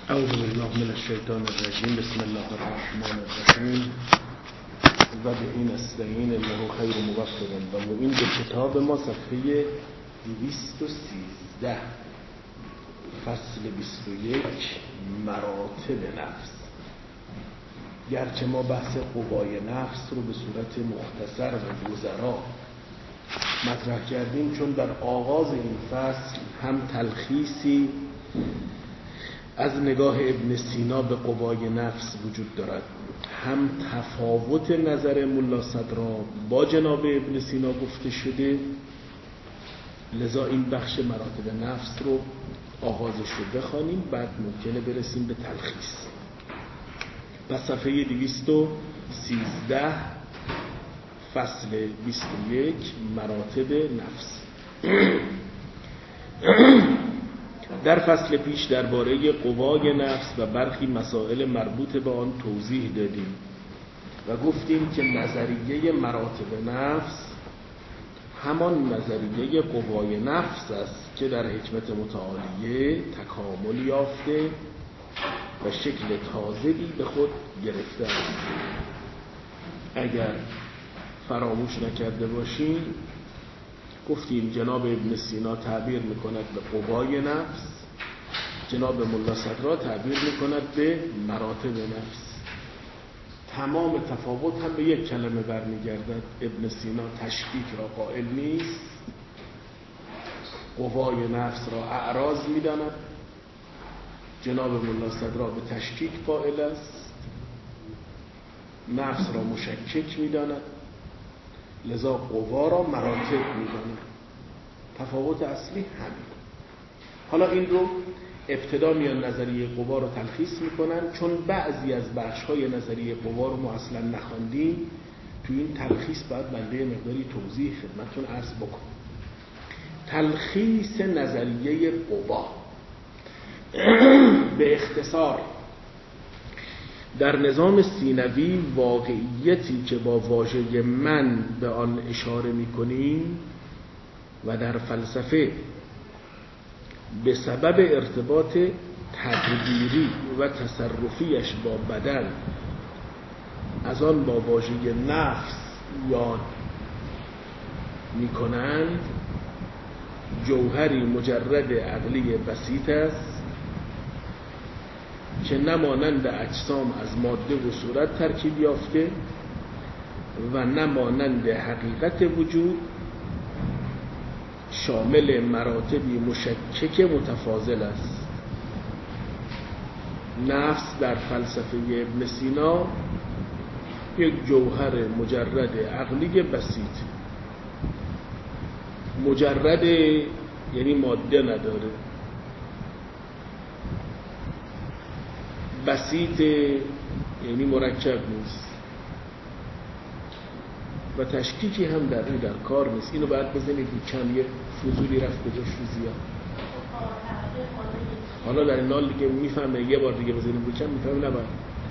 اعوذ بالله من الشیطان الرجیم. بسم الله الرحمن الرحیم و به این استعین انه خیر موفق. و این به کتاب ما صفحه 213 فصل 21 مراتب نفس. گرچه ما بحث قوای نفس رو به صورت مختصر و گذرا مطرح کردیم، چون در آغاز این فصل هم تلخیصی از نگاه ابن سینا به قوای نفس وجود دارد، هم تفاوت نظر ملا صدرا با جناب ابن سینا گفته شده. لذا این بخش مراتب نفس رو آغازش رو بخوانیم، بعد ممکنه برسیم به تلخیص. پس صفحه 213 فصل 21 مراتب نفس. در فصل پیش درباره قوای نفس و برخی مسائل مربوط به آن توضیح دادیم و گفتیم که نظریه مراتب نفس همان نظریه قوای نفس است که در حکمت متعالیه تکامل یافته و شکل تازه‌ای به خود گرفته است. اگر فراموش نکرده باشیم گفتیم جناب ابن سینا تعبیر میکند به قوای نفس، جناب ملا صدرا تعبیر میکند به مراتب نفس. تمام تفاوت هم به یک کلمه برمیگردد. ابن سینا تشکیک را قائل نیست، قوای نفس را اعراض میداند. جناب ملا صدرا به تشکیک قائل است، نفس را مشکک میداند، لذا قوا را مراتب میداند. تفاوت اصلی همین. حالا این رو ابتدا میان نظریه قوا رو تلخیص میکنن، چون بعضی از بخش‌های نظریه قوا رو ما اصلا نخواندیم. تو این تلخیص باید بنده مقداری توضیح خدمتتون عرض بکنم. تلخیص نظریه قوا به اختصار: در نظام سینوی واقعیتی که با واژه من به آن اشاره می‌کنیم و در فلسفه به سبب ارتباط تدبیری و تصرفیش با بدن از آن با واژه نفس یاد می‌کنند، جوهری مجرد عقلی بسیط است که نمانند اجسام از ماده و صورت ترکیب یافته و نمانند حقیقت وجود شامل مراتبی مشکک متفاضل است. نفس در فلسفه ابن سینا یک جوهر مجرد عقلی بسیط، مجرد یعنی ماده نداره، بسیط یعنی مرکب نیست و تشکیکی هم در این در کار نیست. اینو باید بزنید کم یه فضولی رفت بجاش فوزیا. حالا در این حال دیگه میفهمه، یه بار دیگه بزنید بکم میفهمه، نباید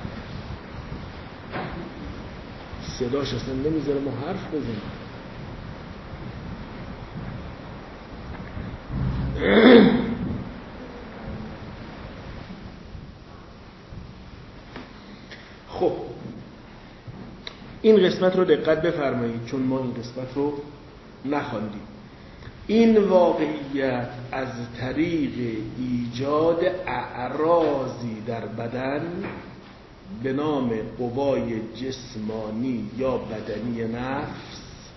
صداش اصلا نمیذاره ما حرف بزنیم. خب این قسمت رو دقت بفرمایید، چون ما این قسمت رو نخواندیم. این واقعیت از طریق ایجاد اعراضی در بدن به نام قوای جسمانی یا بدنی نفس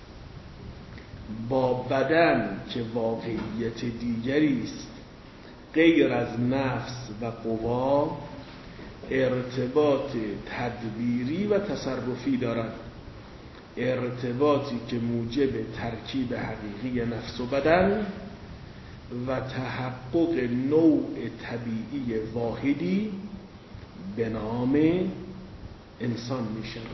با بدن که واقعیت دیگری است غیر از نفس و قوا ارتباط تدبیری و تصرفی دارد، ارتباطی که موجب ترکیب حقیقی نفس و بدن و تحقق نوع طبیعی واحدی به نام انسان می شود.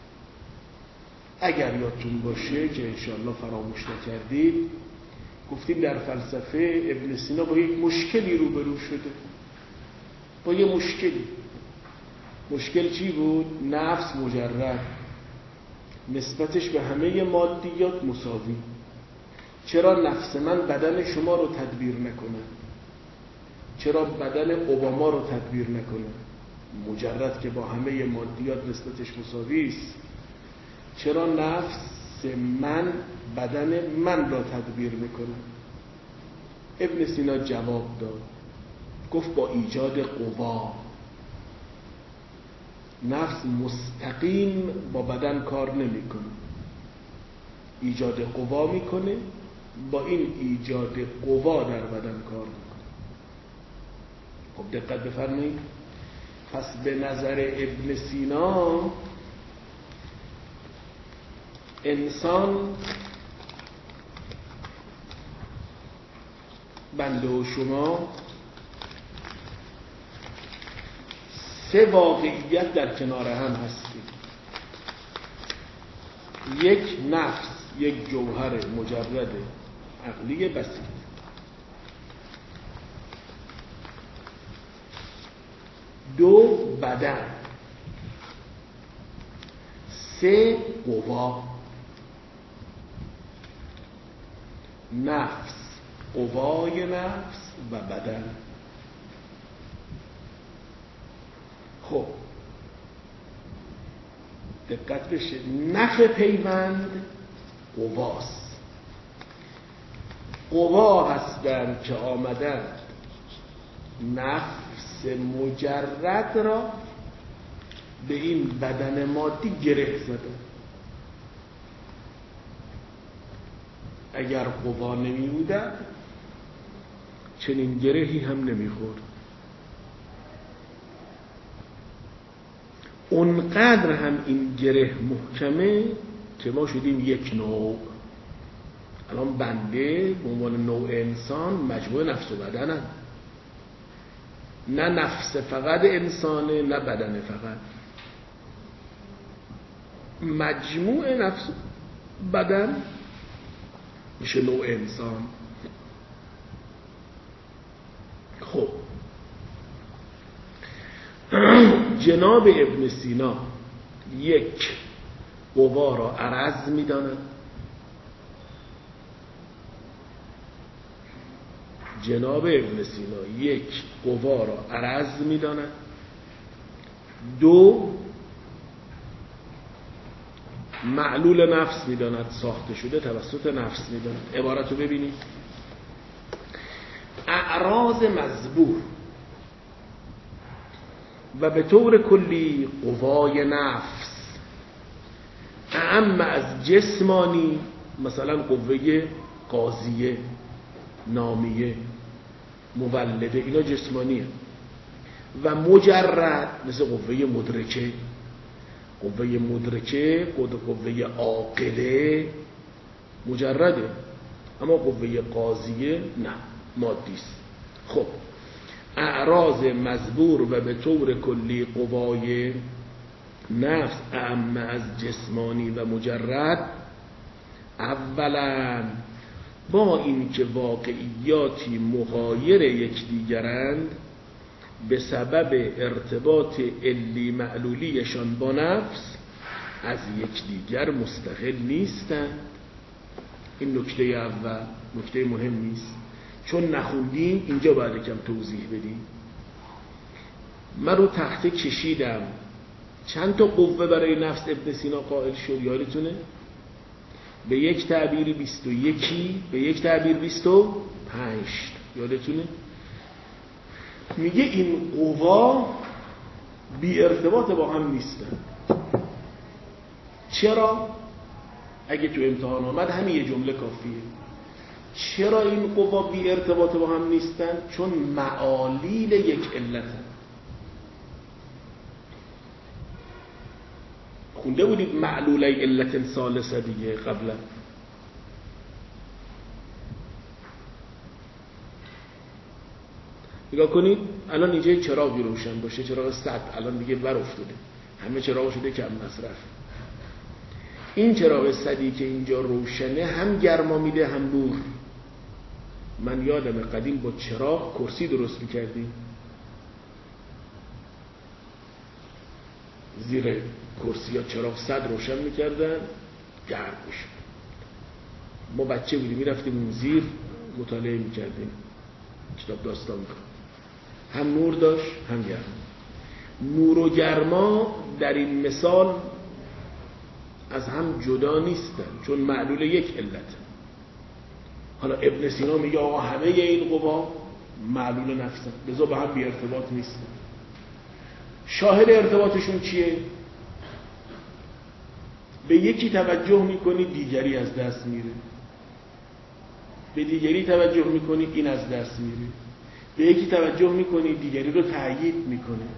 اگر یادتون باشه که انشاءالله فراموش نکردید، گفتیم در فلسفه ابن سینا با یک مشکلی روبرو شده، با یک مشکلی. مشکل چی بود؟ نفس مجرد، نسبتش به همه مادیات مساوی. چرا نفس من بدن شما رو تدبیر نکنه؟ چرا بدن اوباما رو تدبیر نکنه؟ مجرد که با همه مادیات نسبتش مساوی است. چرا نفس من بدن من را تدبیر میکنه؟ ابن سینا جواب داد، گفت با ایجاد قوا. نفس مستقیم با بدن کار نمیکنه، ایجاد قوا میکنه، با این ایجاد قوا در بدن کار میکنه. خب دقت بفرمایید. پس به نظر ابن سینا انسان، بنده و شما، سه واقعیت در کنار هم هستیم. یک نفس، یک جوهر مجرد عقلی بسیط. دو بدن. سه قوا. نفس، قوای نفس و بدن. خب دقت بشه، نخ پیوند قواست. قوا هستند که آمدن نفس مجرد را به این بدن مادی گره زدن. اگر قوا نمی بودن چنین گرهی هم نمی خورد. اونقدر هم این گره محکمه که ما شدیم یک نوع. الان بنده به عنوان نوع انسان مجموعه نفس و بدن هم. نه نفس فقط انسانه، نه بدن فقط. مجموعه نفس بدن میشه نوع انسان. خب جناب ابن سینا یک قوا را عرض می‌داند. جناب ابن سینا یک قوا را عرض می‌داند. دو معلول نفس می‌داند، ساخته شده توسط نفس می‌داند. عبارت رو ببینید. اعراض مذبوح و به طور کلی قوای نفس، اعم از جسمانی، مثلا قوه قاضیه، نامیه، مولده، اینا جسمانیه. و مجرد مثل قوه مدرکه. قوه مدرکه، قوه عاقله مجرده، اما قوه قاضیه نه، مادیست. خب اعراض مزبور و به طور کلی قوای نفس اعم از جسمانی و مجرد، اولا با این که واقعیاتی مغایر یکدیگرند، به سبب ارتباط علی معلولیشان با نفس از یکدیگر مستقل نیستند. این نکته اول، نکته مهم نیست، چون نخوندیم اینجا باید کم توضیح بدیم. من رو تحت کشیدم چند تا قوه برای نفس ابن سینا قائل شد، یادتونه؟ به یک تعبیر 21، به یک تعبیر 25. یادتونه؟ میگه این قوا بی ارتباط با هم نیستن. چرا؟ اگه تو امتحان آمد همین یه جمله کافیه. چرا این قوا بی ارتباط با هم نیستن؟ چون معالیل یک علتن. خونده بودید معلوله علت ثالثه دیگه قبلا. نگاه کنید الان اینجا چراغی روشن باشه، چراغ سد الان دیگه بر افتاده، همه چراغ شده کم مصرف. این چراغ سدی که اینجا روشنه هم گرما میده هم نور. من یادم قدیم با چراغ کرسی درست میکردیم، زیر کرسی ها چراغ صد روشن میکردن، گرم میشد. ما بچه بودیم میرفتیم اون زیر مطالعه میکردیم، کتاب داستان میکنم. هم نور داشت هم گرما. نور و گرما در این مثال از هم جدا نیستن، چون معلول یک علت. حالا ابن سینا میگه آقا همه این قوا معلول نفسن، لذا به هم بی ارتباط نیستن. شاهد ارتباطشون چیه؟ به یکی توجه میکنی دیگری از دست میره، به دیگری توجه میکنی این از دست میره، به یکی توجه میکنی دیگری رو تأیید میکنه.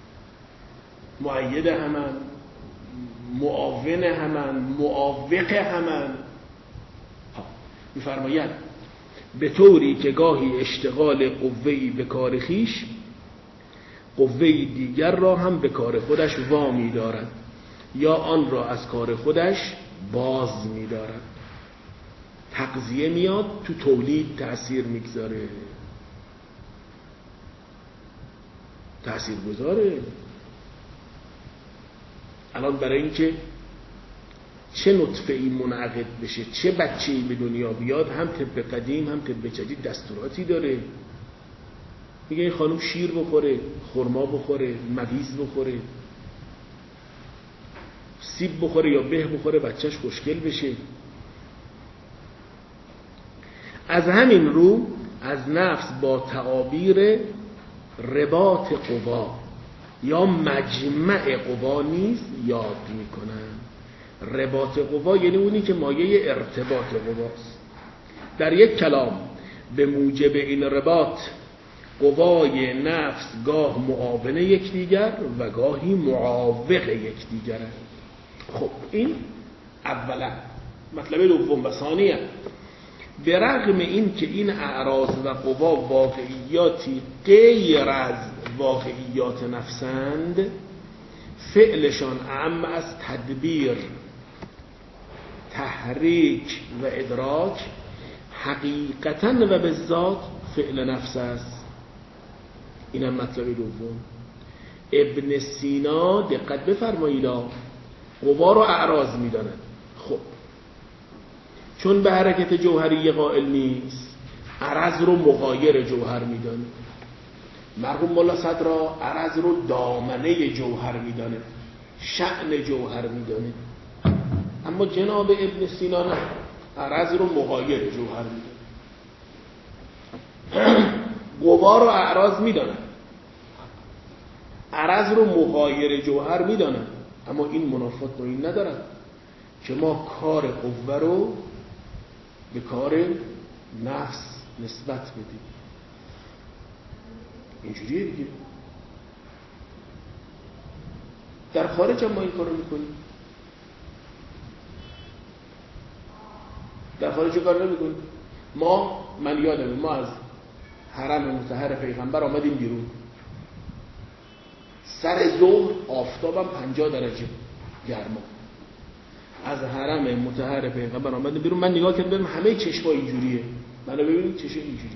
مؤید همن، معاون همن، موافق همن. میفرماید به طوری که گاهی اشتغال قوه‌ای به کار خویش قوه‌ای دیگر را هم به کار خودش وامی دارد یا آن را از کار خودش باز می‌دارد. تغذیه میاد تو تولید تأثیر میگذاره، تأثیر گذاره. الان برای اینکه چه نطفه‌ای منعقد بشه، چه بچه‌ای به دنیا بیاد، هم طب قدیم هم طب جدید دستوراتی داره. میگه این خانم شیر بخوره، خرما بخوره، مویز بخوره، سیب بخوره یا به بخوره بچهش خوشگل بشه. از همین رو از نفس با تعابیر رباط قوا یا مجمع قوا نیز یاد میکنن. رباط قوا یعنی اونی که مایه ارتباط قواست. در یک کلام به موجب این رباط قوای نفس گاه معاون یکدیگر و گاهی معاوق یکدیگرند. خب این اولا. مطلب دوم و ثانیا، به رغم این که این اعراض و قوا واقعیاتی غیر از واقعیات نفسند، فعلشان اعم از تدبیر، تحریک و ادراک حقیقتاً و به ذات فعل نفس است. اینم مطلب دوم. ابن سینا دقت بفرمایید قوا رو اعراض میداند. خب چون به حرکت جوهری قائل نیست، عرض رو مغایر جوهر میدانه. مرحوم مولا صدرا عرض رو دامنه جوهر میدانه، شأن جوهر میدانه. اما جناب ابن سینا نه، عرض رو مغایر جوهر میدانه. قوا رو اعراض میدانه، عرض رو مغایر جوهر میدانه. اما این منافات با این ندارد که ما کار قوه رو به کار نفس نسبت بدیم. اینجوریه دیگه. در خارج هم ما این کار رو میکنیم، در خارج کار نمیکنیم. من یادمه ما از حرم مطهر پیغمبر آمدیم بیرون، سر ظهر آفتابم 50 درجه گرما. از حرم مطهر پیغمبر آمدیم بیرون، من نگاه کردم همه چشم‌ها اینجوریه. منو ببینید چشم اینجوری.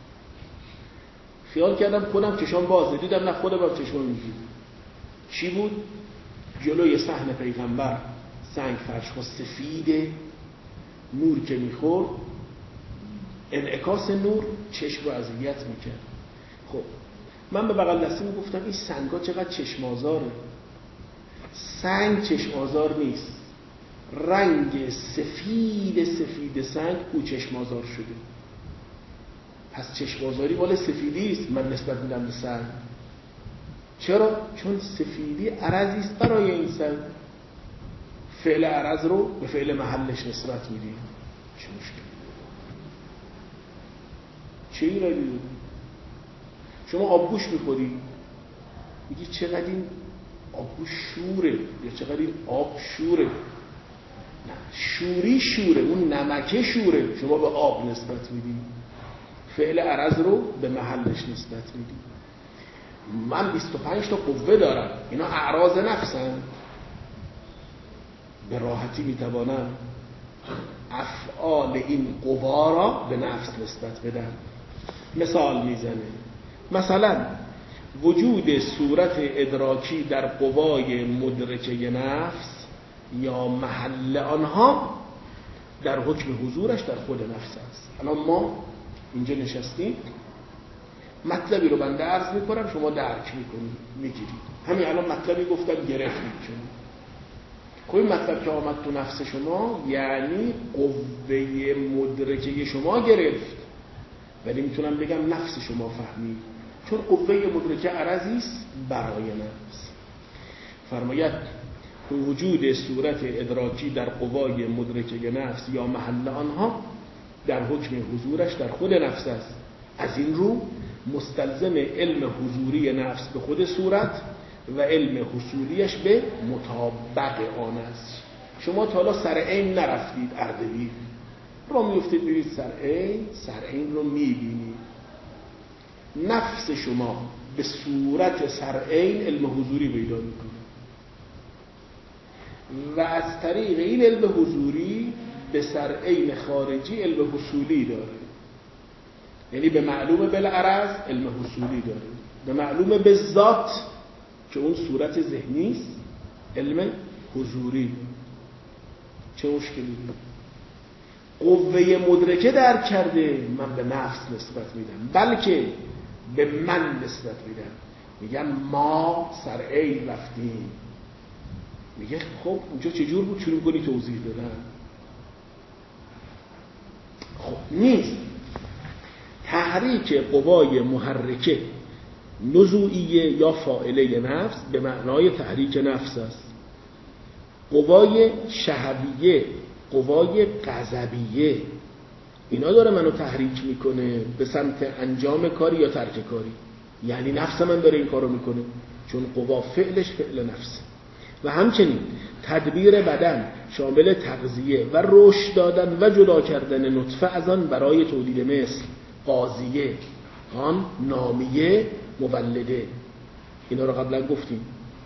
خیال کردم خودم چشام بازه، دیدم نه خودم هم چشمام اینجوری. چی بود؟ جلوی صحن پیغمبر سنگ فرش‌ها سفید، نور که میخورد انعکاس نور چشم رو اذیت میکرد. خب من به بغل دستیم گفتم این سنگا چقدر چشم آزاره. سنگ چشم آزار نیست، رنگ سفید سنگ او چشم آزار شده. پس چشم آزاری مال سفیدی است. من نسبت میدم به سنگ. چرا؟ چون سفیدی عرضی است برای این سنگ. فعل عرض رو به فعل محلش نسبت میدیم. چه مشکل؟ چه ایرادی داره؟ شما آبگوش میخوری میگی چقدر این آبگوش شوره یا چقدر این آب شوره. نه، شوری شوره، اون نمکه شوره. شما به آب نسبت میدی، فعل عرض رو به محلش نسبت میدی. من 25 تا قوه دارم، اینا اعراض نفسن. به راحتی میتوانم افعال این قوا را به نفس نسبت بدم. مثال میزنه، مثلا وجود صورت ادراکی در قوای مدرکه نفس یا محل آنها در حکم حضورش در خود نفس است. الان ما اینجا نشستیم، مطلبی رو بنده عرض میکنم، شما درک میکنید، میگیرید. همین الان مطلبی گفتم گرفتید شما. خب این مطلب که آمد تو نفس شما یعنی قوه مدرکه شما گرفت، ولی میتونم بگم نفس شما فهمید، چون قوه مدرکه عرضی است برای نفس. فرماید وجود صورت ادراکی در قوای مدرکه نفس یا محل آنها در حکم حضورش در خود نفس است. از این رو مستلزم علم حضوری نفس به خود صورت و علم حصولیش به مطابق آن است. شما تا حالا سر عین نرفتید اردبیل، را میفتید برید سر عین رو میبینید. نفس شما به صورت سر عین علم حضوری پیدا میکنه و از طریق این علم حضوری به سر عین خارجی علم حصولی داره. یعنی به معلوم بالعرض علم حصولی داره، به معلوم به ذات که اون صورت ذهنی است علم حضوری. چه مشکلی داره؟ قوه مدرکه درک کرده، من به نفس نسبت میدم، بلکه به من نسبت میدم. میگن ما سر عین رفتیم. میگه خب اونجا چجور بود؟ شروع کنی توضیح دادن. خب نیست. تحریک قوای محرکه نزوعیه یا فاعله نفس به معنای تحریک نفس است. قوای شهویه، قوای غضبیه، اینا داره منو تحریک میکنه به سمت انجام کاری یا ترک کاری. یعنی نفس من داره این کارو میکنه، چون قوا فعلش فعل نفس. و همچنین تدبیر بدن شامل تغذیه و رشد دادن و جدا کردن نطفه از آن برای تولید مثل، قاضیه، آن نامیه، مولده. اینا رو قبلا گفتیم.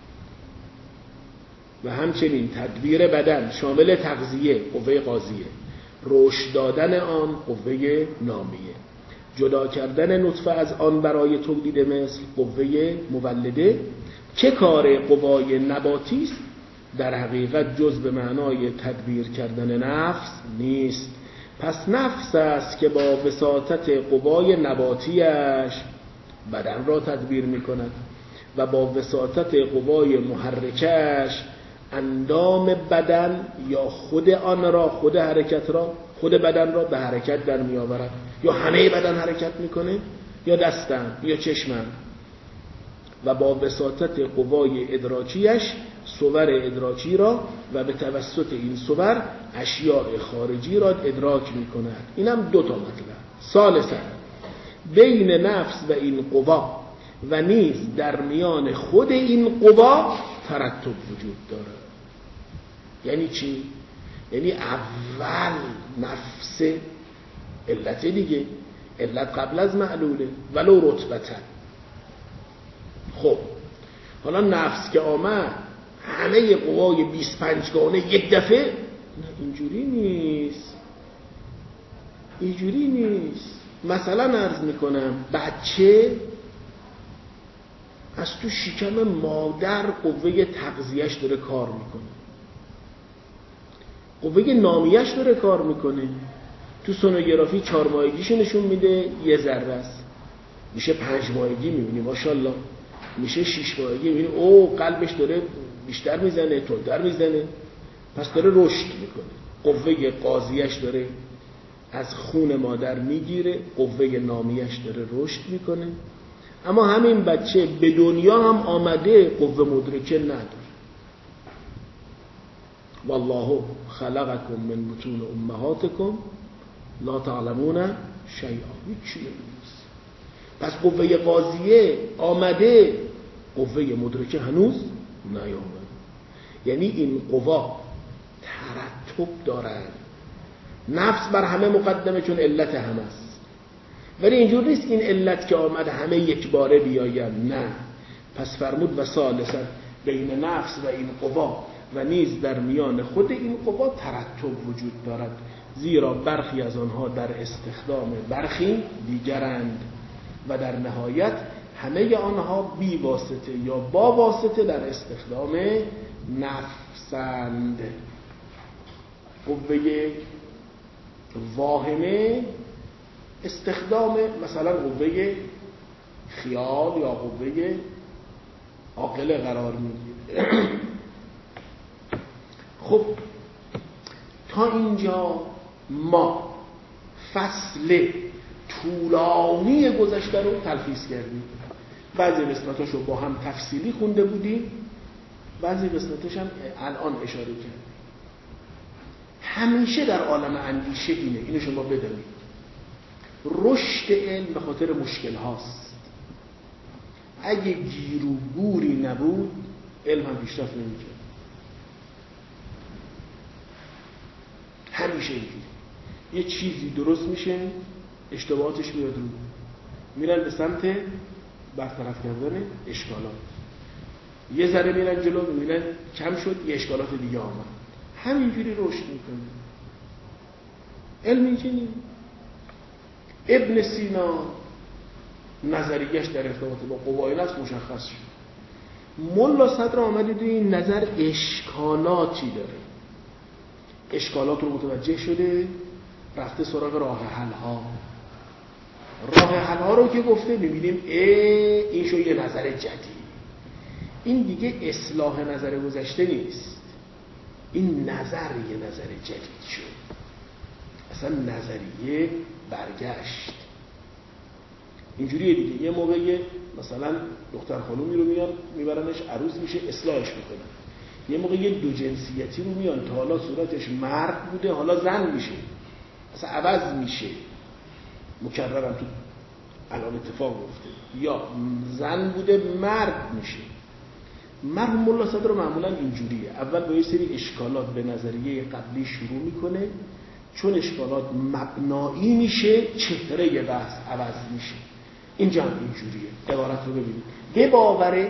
و همچنین تدبیر بدن شامل تغذیه، قوه قاضیه، رشد دادن آن، قوه نامیه، جدا کردن نطفه از آن برای تولید مثل، قوه مولده. که کار قوای نباتی است در حقیقت جز به معنای تدبیر کردن نفس نیست. پس نفس است که با وساطت قوای نباتیش بدن را تدبیر می کند و با وساطت قوای محرکش اندام بدن یا خود آن را، خود حرکت را، خود بدن را به حرکت در می آورد. یا همه بدن حرکت می کنه، یا دستم، یا چشمم. و با وساطت قوای ادراکیش صور ادراکی را و به توسط این صور اشیاء خارجی را ادراک می کند. اینم دو تا مطلب. ثالثاً بین نفس و این قوا و نیز در میان خود این قوا ترتب وجود دارد. یعنی چی؟ یعنی اول نفس علت دیگه، علت قبل از معلوله ولو رتبتن. خب حالا نفس که آمد همه قوای 25 گانه یک دفعه، نه اینجوری نیست، اینجوری نیست. مثلا عرض میکنم بچه از تو شکم مادر قوه تغذیهش داره کار میکنه، قوه نامیهش داره کار میکنه. تو سونوگرافی 4 ماهگیشو نشون میده 1 ذره است، میشه 5 ماهگی میبینی ماشاءالله، میشه 6 ماهگی میبینی او قلبش داره بیشتر میزنه، تندتر میزنه، پس داره رشد میکنه. قوه قاضیهش داره از خون مادر میگیره، قوه نامیهش داره رشد میکنه. اما همین بچه به دنیا هم آمده قوه مدرکه نداره. والله خلقکم من بطون امهاتکم لا تعلمون شیئا. هیچی نیست. پس قوه قاضیه آمده، قوه مدرکه هنوز نیامده. یعنی این قوا ترتب دارن. نفس بر همه مقدمه چون علت همه است، ولی اینجور نیست این علت که آمد همه یک باره بیاین، نه. پس فرمود و ثالثاً بین نفس و این قوا و نیز در میان خود این قوا ترتب وجود دارد، زیرا برخی از آنها در استخدام برخی دیگرند و در نهایت همه آنها بی واسطه یا با واسطه در استخدام نفسند. قوه واهمه استخدام مثلا قوه خیال یا قوه عاقله قرار میگیره. خب تا اینجا ما فصل طولانی گذشته رو تلخیص کردیم. بعضی قسمتاش رو با هم تفصیلی خونده بودیم، بعضی قسمتاش هم الان اشاره کردیم. همیشه در عالم اندیشه اینو شما بدونید، رشد علم به خاطر مشکل هاست. اگه گیر و گوری نبود علم هم پیشرفت نمی‌کرد. همیشه اینجوری یه چیزی درست میشه، اشتباهاتش میاد رو، میرن به سمت برطرف کردن اشکالات. یه ذره میرن جلو، میبینن کم شد، یه اشکالات دیگه آمد. همینجوری رشد میکنه علم. اینجوری ابن سینا نظریه‌اش در ارتباط با قوای نفس مشخص شد. ملا صدر آمده توی این نظر اشکالاتی داره، اشکالات رو متوجه شده، رفته سراغ راه حل ها. راه حل ها رو که گفته میبینیم این شو یه نظر جدید. این دیگه اصلاح نظر گذشته نیست، این نظر یه نظر جدید شد، اصلا نظریه برگشت. اینجوریه دیگه. یه موقعی مثلا دختر خانومی رو میان میبرنش عروس میشه، اصلاحش میکنن. یه موقع یه دو جنسیتی رو میان تا حالا صورتش مرد بوده حالا زن میشه، اصلا عوض میشه. مکررم تو الان اتفاق گفته، یا زن بوده مرد میشه. مرحوم ملا صدر رو معمولا اینجوریه، اول با یه سری اشکالات به نظریه قبلی شروع میکنه، چون اشکالات مبنایی میشه چهره بحث عوض میشه. اینجا هم اینجوریه. عبارت رو ببینید: به باور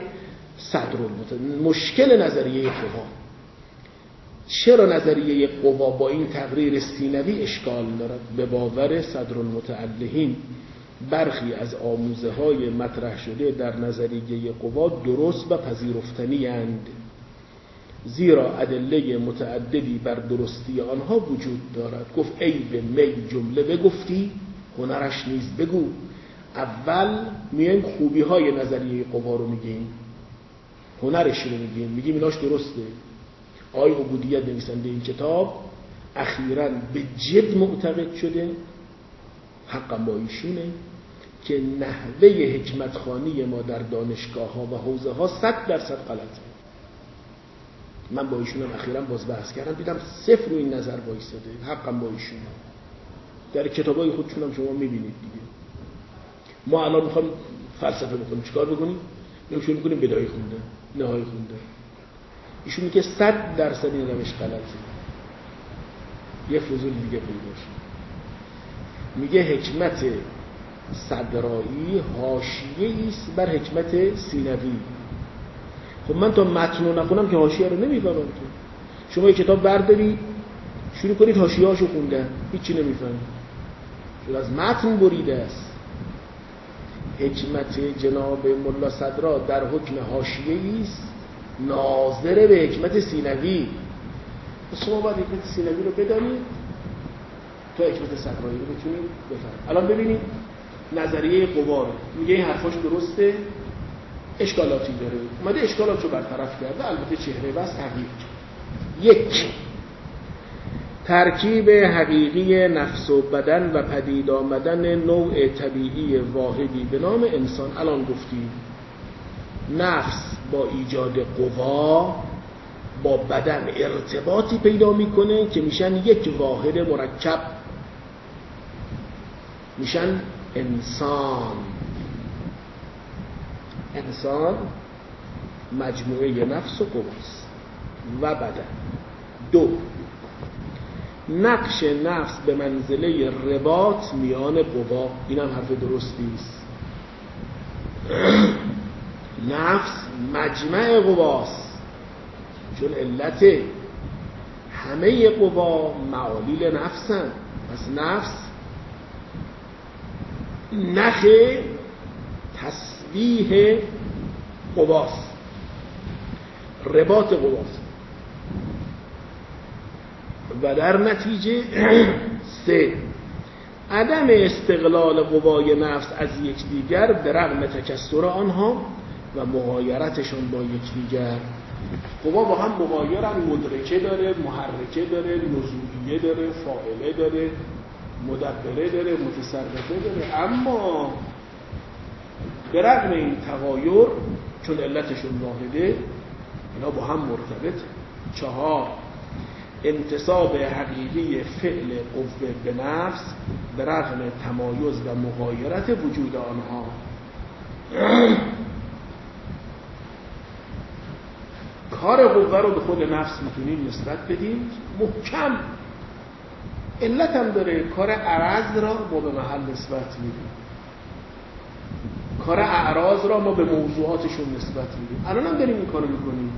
مشکل نظریه قوا. چرا نظریه قوا با این تقریر سینوی اشکال دارد؟ به باور صدرالمتعلهین برخی از آموزه های مطرح شده در نظریه قوا درست و پذیرفتنی اند، زیرا ادله متعددی بر درستی آنها وجود دارد. گفت ای به می جمله بگفتی، هنرش نیز بگو. اول میایم خوبی های نظریه قوا رو میگیم، هنرش رو میگیم ایناش درسته. آقای عبودیت نویسنده این کتاب اخیراً به جد معتقد شده، حقا با ایشونه، که نحوه حکمتخوانی ما در دانشگاه ها و حوزه ها 100% غلطه. من با ایشونم اخیراً باز بحث کردم، دیدم صفر رو این نظر وایساده. حقا با ایشونه. در کتابای خودشون هم شما میبینید دیگه. ما الان میخوایم فلسفه بکنیم، چیکار بکنیم؟ شروع میکنیم بدایه خوندن، نهایی خوندن. ایشون میگه 100% این روش غلطه. یه فضول دیگه پیدا شد، میگه حکمت صدرایی حاشیه‌ای است بر حکمت سینوی. خب من تا متن رو نخونم که حاشیه رو نمیفهمم. تو شما یه کتاب برداری شروع کنید حاشیه‌اشو خوندن، هیچی نمیفهمید، چون از متن بریده است. حکمت جناب ملا صدرا در حکم حاشیه‌ای است ناظر به حکمت سینوی. شما باید حکمت سینوی رو بدانید تا حکمت صدرایی رو بتونید بفهمید. الان ببینید نظریه قوا رو میگه این حرفاش درسته، اشکالاتی داره، اومده اشکالات رو برطرف کرده، البته چهره بس تغییر. یک، ترکیب حقیقی نفس و بدن و پدید آمدن نوع طبیعی واحدی به نام انسان. الان گفتیم نفس با ایجاد قوا با بدن ارتباطی پیدا میکنه که میشن یک واحد مرکب، میشن انسان. انسان مجموعه نفس و قواست و بدن. دو، نقش نفس به منزله رباط میان قوا. این هم حرف درستی است. نفس مجمع قواست، چون علت همه قوا معالیل نفسن. پس نفس نخ تسبیح قواست، رباط قواست. و در نتیجه 3، عدم استقلال قوای نفس از یکدیگر به رغم تکثر آنها و مغایرتشان با یکدیگر. قوا با هم مغایرن، مدرکه داره، محرکه داره، نزولیه داره، فاعله داره، مدبره داره، متصرفه داره، اما به رغم این تغایر چون علتشون واحده اینا با هم مرتبطه. 4 انتصاب حقیقی فعل قوه به نفس به رغم تمایز و مغایرت وجود آنها. کار قوه رو به خود نفس میتونیم نسبت بدیم محکم، علت هم داره. کار عرض را ما به محل نسبت میدیم، کار اعراض را ما به موضوعاتشون نسبت میدیم. الان هم داریم این کارو میکنیم،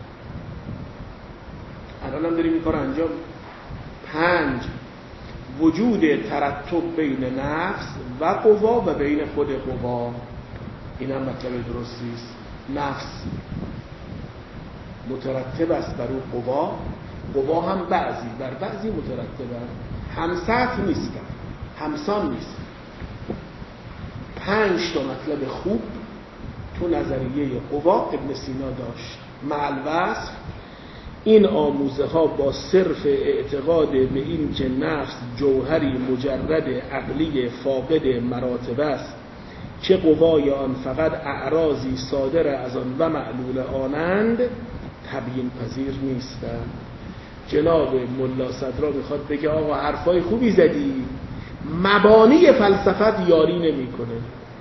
الان هم داریم این کار انجام. 5 وجود ترتب بین نفس و قوا و بین خود قوا. این هم مطلب درستی است. نفس مترتب است بر او قوا، قوا هم بعضی بر بعضی مترتب است، همسطح نیستن، همسان نیست. 5 تا مطلب خوب تو نظریه قوا ابن سینا داشت. مع الوصف این آموزه ها با صرف اعتقاد به این که نفس جوهری مجرد عقلی فاقد مراتب است که قوای آن فقط اعراضی صادر از آن و معلول آنند تبیین پذیر نیستند. جناب ملا صدرا میخواد بگه آقا حرفای خوبی زدی، مبانی فلسفت یاری نمیکنه.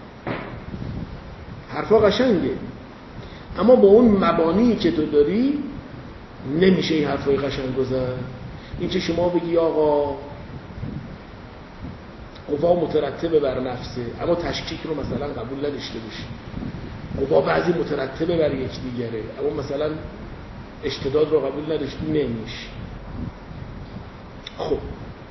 حرفا قشنگه اما با اون مبانی که تو داری نمیشه این حرفای قشنگ گذاشت. این که شما بگی آقا قوا مترتبه بر نفسه اما تشکیک رو مثلا قبول نداشته باشی، قوا بعضی مترتبه بر یکدیگره اما مثلا اشتداد رو قبول نداشت، نمیشه. خب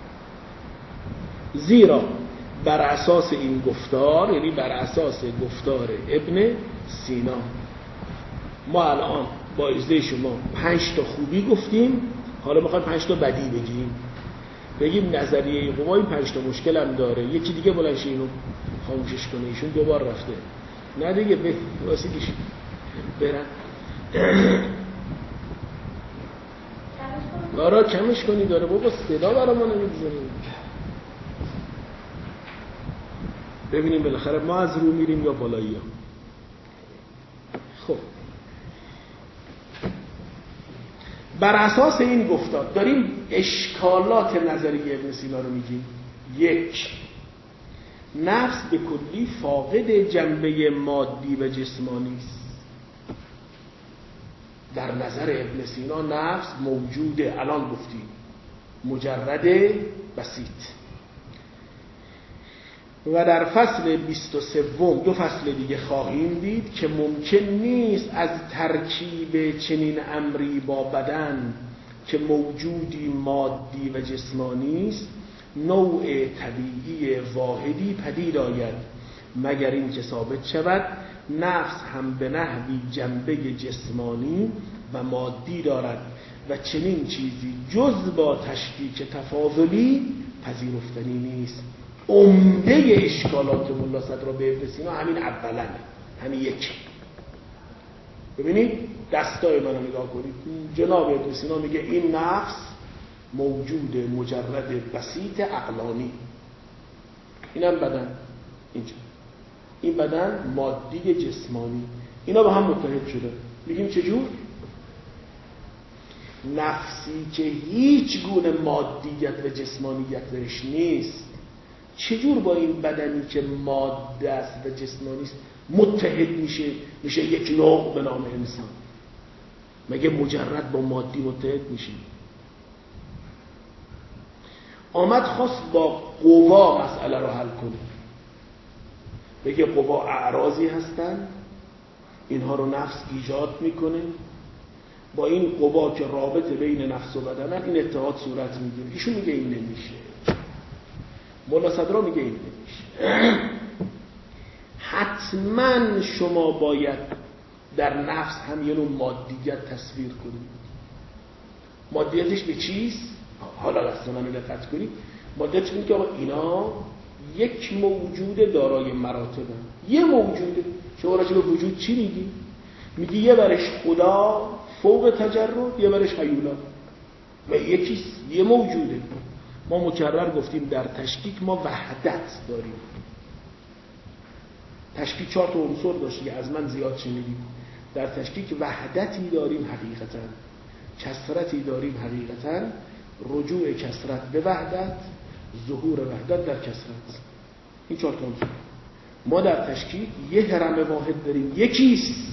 زیرا بر اساس این گفتار، یعنی بر اساس گفتار ابن سینا، ما الان با اجازه شما 5 تا خوبی گفتیم، حالا میخوایم 5 تا بدی بگیم نظریه قوا این 5 تا مشکل هم داره، یکی دیگه بلند شه اینو خاموشش کنه، ایشون 2 بار رفته، نه دیگه واسیدیش برن دارا کمش کنی، داره بابا صدا برای ما نمیگذاریم. ببینیم بالاخره ما از رو میریم یا بالایی ها. خب بر اساس این گفتار داریم اشکالات نظریه ابن سینا رو میگیم. 1 نفس به کلی فاقد جنبه مادی و جسمانی است. در نظر ابن سینا نفس موجوده، الان گفتیم مجرد بسیط. و در فصل 23 2 فصل دیگه خواهیم دید که ممکن نیست از ترکیب چنین امری با بدن که موجودی مادی و جسمانی است نوع طبیعی واحدی پدید آید، مگر این که ثابت شود نفس هم به نحوی جنبه جسمانی و مادی دارد و چنین چیزی جز با تشکیک تفاضلی پذیرفتنی نیست. عمده اشکالات ملا صدرا به ابن سینا همین اولنه، همین 1. ببینید دستای منو نگاه کنید، جناب ابن سینا میگه این نفس موجود مجرد بسیط عقلانی، اینم بدن، اینجا این بدن مادی جسمانی، اینا با هم متحد شده. میگیم چجور؟ نفسی که هیچ گونه مادیت و جسمانیت درش نیست چجور با این بدنی که ماده است و جسمانی است متحد میشه یک نوع به نام انسان؟ مگه مجرد با مادی متحد میشه؟ آمد خواست با قوا مسئله رو حل کنه، بگه قوا اعراضی هستن، اینها رو نفس ایجاد میکنه، با این قوا که رابطه بین نفس و بدن این اتحاد صورت میگیره. ایشون میگه این نمیشه، مولا صدرا میگه این نمیشه. حتما شما باید در نفس هم یه نوع مادیت تصویر کنید. مادیتش به چیست؟ حالا دست منو دقت کنید. مادیتش اینه که اینا یک موجود دارای مراتب، یه موجوده. شما راجع به وجود چی میگی؟ میگی یه برش خدا فوق تجرد، یه برش هیولا و یکیست، یه موجوده. ما مکرر گفتیم در تشکیک ما وحدت داریم. تشکیک 4 تا عنصر داشت که از من زیاد شنیدیم. در تشکیک وحدتی داریم حقیقتا، کثرتی داریم حقیقتا، رجوع کثرت به وحدت، ظهور وحدت در کثرت. این 4 تا عنصر. ما در تشکیک یه هرم واحد داریم، یکیست.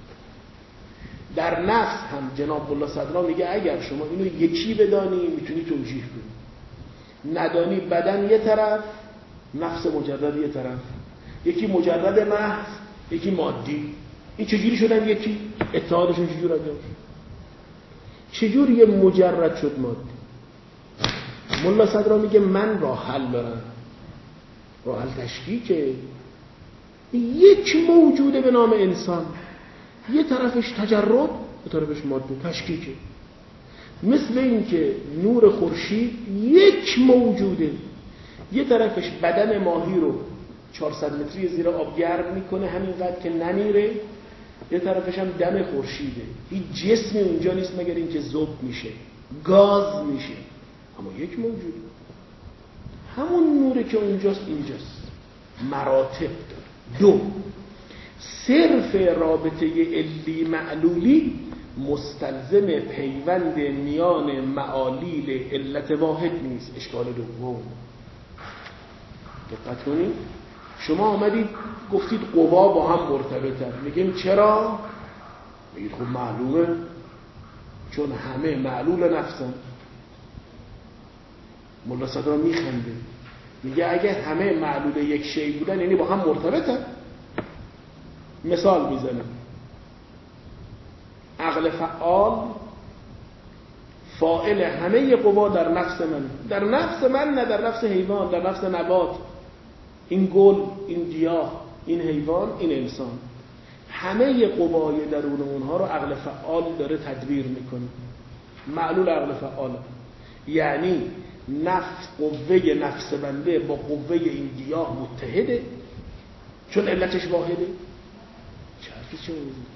در نفس هم جناب ملا صدرا میگه اگر شما اینو یکی بدانی میتونی توجیه کنی، ندانی بدن یه طرف، نفس مجرد یه طرف، یکی مجرد محض، یکی مادی. این چجوری شدن یکی؟ اتحادشون چجور انجام شد؟ چجور یه مجرد شد مادی؟ ملا صدرا میگه من راه حل دارم. راه حل تشکیکه. یک موجوده به نام انسان، یه طرفش تجرد، یه طرفش ماده، تشکیکه. مثل این که نور خورشید یک موجوده، یه طرفش بدن ماهی رو 400 متری زیر آب گرم میکنه همینقدر که نمیره، یه طرفش هم دم خورشیده. هیچ جسمی اونجا نیست مگر این که ذوب میشه، گاز میشه، اما یک موجود. همون نوره که اونجاست اینجاست. مراتب داره. 2. صرف رابطه علی معلولی مستلزم پیوند میان معالیل علت واحد نیست. اشکال دوم. دقت کنید. شما آمدید گفتید قوا با هم مرتبطن. میگیم چرا؟ میگید خب معلومه، چون همه معلول نفسن. ملا صدرا میخنده، میگه اگه همه معلول یک شی بودن یعنی با هم مرتبطن. مثال میزنم. عقل فعال فاعل همه قوا در نفس من، در نفس من، نه در نفس حیوان، در نفس نبات، این گل، این گیاه، این حیوان، این انسان. همه قوای درون اونها رو عقل فعال داره تدبیر میکنه. معلول عقل فعال یعنی نفس، قوه نفس بنده با قوه این گیاه متحده چون علتش واحده. چه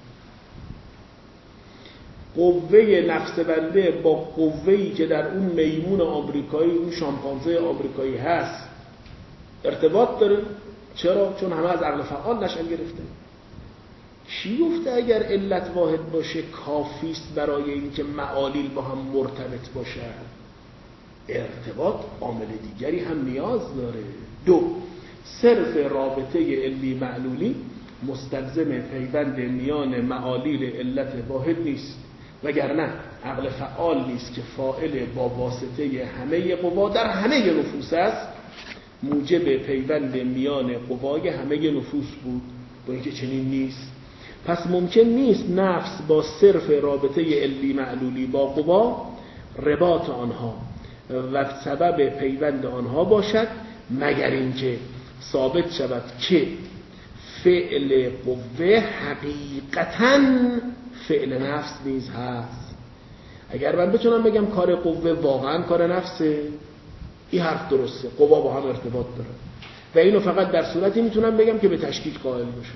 قوه نفس بنده با قوه‌ای که در اون میمون آمریکایی، اون شامپانزه آمریکایی هست ارتباط داره. چرا؟ چون همه از عقل فعال نشأت گرفته. چی گفته اگر علت واحد باشه کافیست برای اینکه معالیل با هم مرتبط باشه؟ ارتباط عامل دیگری هم نیاز داره. 2. صرف رابطه علی معلولی مستلزم پیوند میان معالیل علت واحد نیست، وگرنه عقل فعال نیست که فاعل با واسطه همه قوا در همه نفوس است، موجب پیوند میان قوای همه نفوس بود. با اینکه چنین نیست، پس ممکن نیست نفس با صرف رابطه علی معلولی با قوا رباط آنها و سبب پیوند آنها باشد، مگر اینکه ثابت شود که فعل قوه حقیقتاً فعل نفس نیز هست. اگر من بتونم بگم کار قوه واقعاً کار نفسه، این حرف درسته، قوا با هم ارتباط داره و اینو فقط در صورتی میتونم بگم که به تشکیک قائل باشه.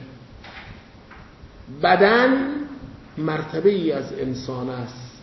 بدن مرتبه ای از انسان است،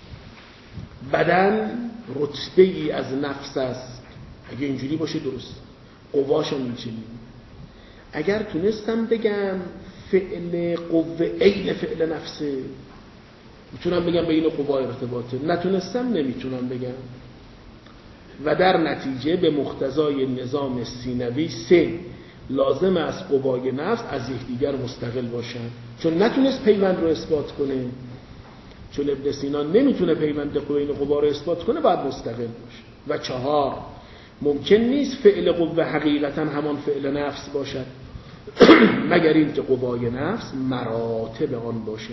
بدن رتبه ای از نفس است. اگه اینجوری باشه درست، قواشم اینجوری. اگر تونستم بگم فعل قوه عین فعل نفسه، میتونم بگم بین قوا ارتباطه. نتونستم نمیتونم بگم. و در نتیجه به مقتضای نظام سینوی 3 لازم از قوای نفس از یکدیگر مستقل باشن، چون نتونست پیوند رو اثبات کنه. چون ابن سینا نمیتونه پیوند بین قوا رو اثبات کنه، باید مستقل باشه. و 4 ممکن نیست فعل قوه حقیقتا همان فعل نفس باشد مگر این که قوای نفس مراتب آن باشه.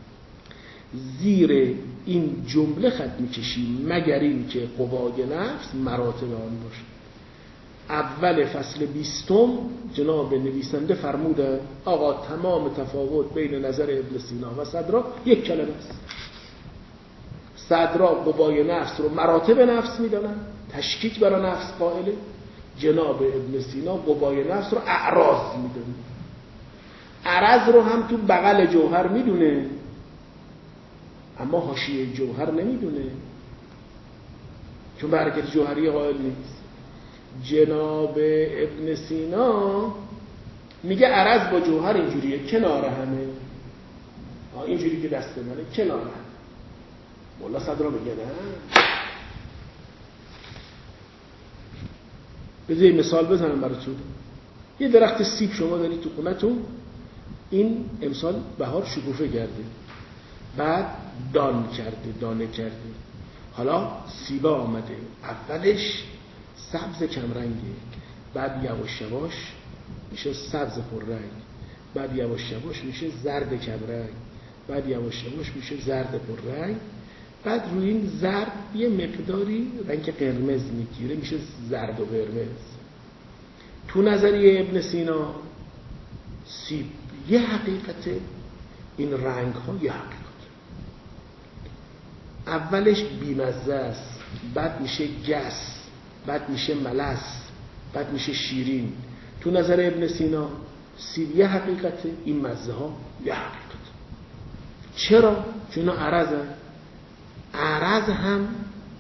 زیر این جمله خط میکشیم مگر این که قوای نفس مراتب آن باشه. اول فصل 20 جناب نویسنده فرموده آقا تمام تفاوت بین نظر ابن سینا و صدرا یک کلمه است. صدرا قوای نفس رو مراتب نفس میدانن، تشکیک برای نفس قائله. جناب ابن سینا قبای نفس رو اعراض میدونه. عرض رو هم تو بغل جوهر میدونه اما حاشیه جوهر نمیدونه، چون به حرکت جوهری قائل نیست. جناب ابن سینا میگه عرض با جوهر اینجوریه، کنار همه، اینجوری که دست منه کنار همه. مولا صدرا میگه نه. بذار مثال بزنم براتون. یه درخت سیب شما دارید تو خونتون، این امسال بهار شکوفه کرده، بعد دانه کرده. حالا سیبا آمده، اولش سبز کمرنگه، بعد یواش یواش میشه سبز پررنگ، بعد یواش یواش میشه زرد کمرنگ، بعد یواش یواش میشه زرد پررنگ، بعد روی این زرد یه مقداری رنگ قرمز میگیره، میشه زرد و قرمز. تو نظریه ابن سینا سیب یه حقیقته، این رنگ ها یه حقیقت. اولش بیمزه است، بعد میشه گس، بعد میشه ملس، بعد میشه شیرین. تو نظر ابن سینا سیب یه حقیقته، این مزه ها یه حقیقت. چرا؟ چون عرضه. عرض هم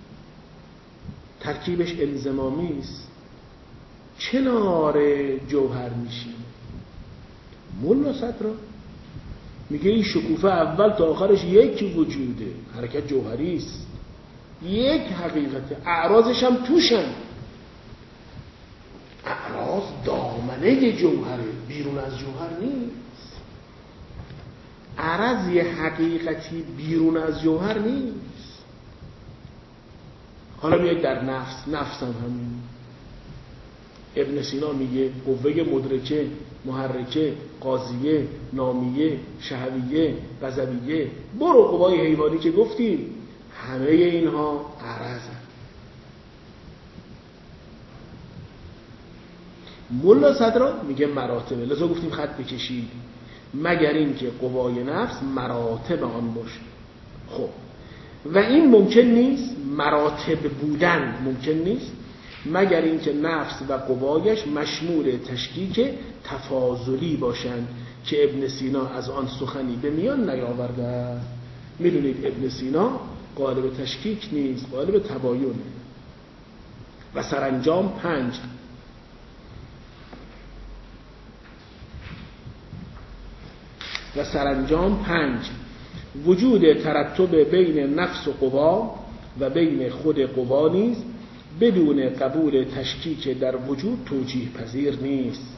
ترکیبش انضمامی است، کنار جوهر میشیم. مولا صدرا میگه این شکوفه اول تا آخرش یک وجوده، حرکت جوهری است، یک حقیقته، اعراضش هم توشن. اعراض دامنه جوهره، بیرون از جوهر نیست. عرض یه حقیقتی بیرون از جوهر نیست. حالا میاد در نفس هم همین. ابن سینا میگه قوه مدرکه، محرکه، قاضیه، نامیه، شهویه، غضبیه، برو قوای حیوانی که گفتیم، همه اینها عرضن. مولا صدرا میگه مراتبه، لذا گفتیم خط بکشید، مگر این که قوای نفس مراتب آن باشه. خب و این ممکن نیست، مراتب بودن ممکن نیست مگر اینکه نفس و قوایش مشمول تشکیک تفاضلی باشند که ابن سینا از آن سخنی به میان نیاورده. میدونید ابن سینا قالب تشکیک نیست، قالب تباینه. و سرانجام 5 وجود ترتب بین نفس و قوا و بین خود قوا نیز بدون قبول تشکیک در وجود توجیه پذیر نیست.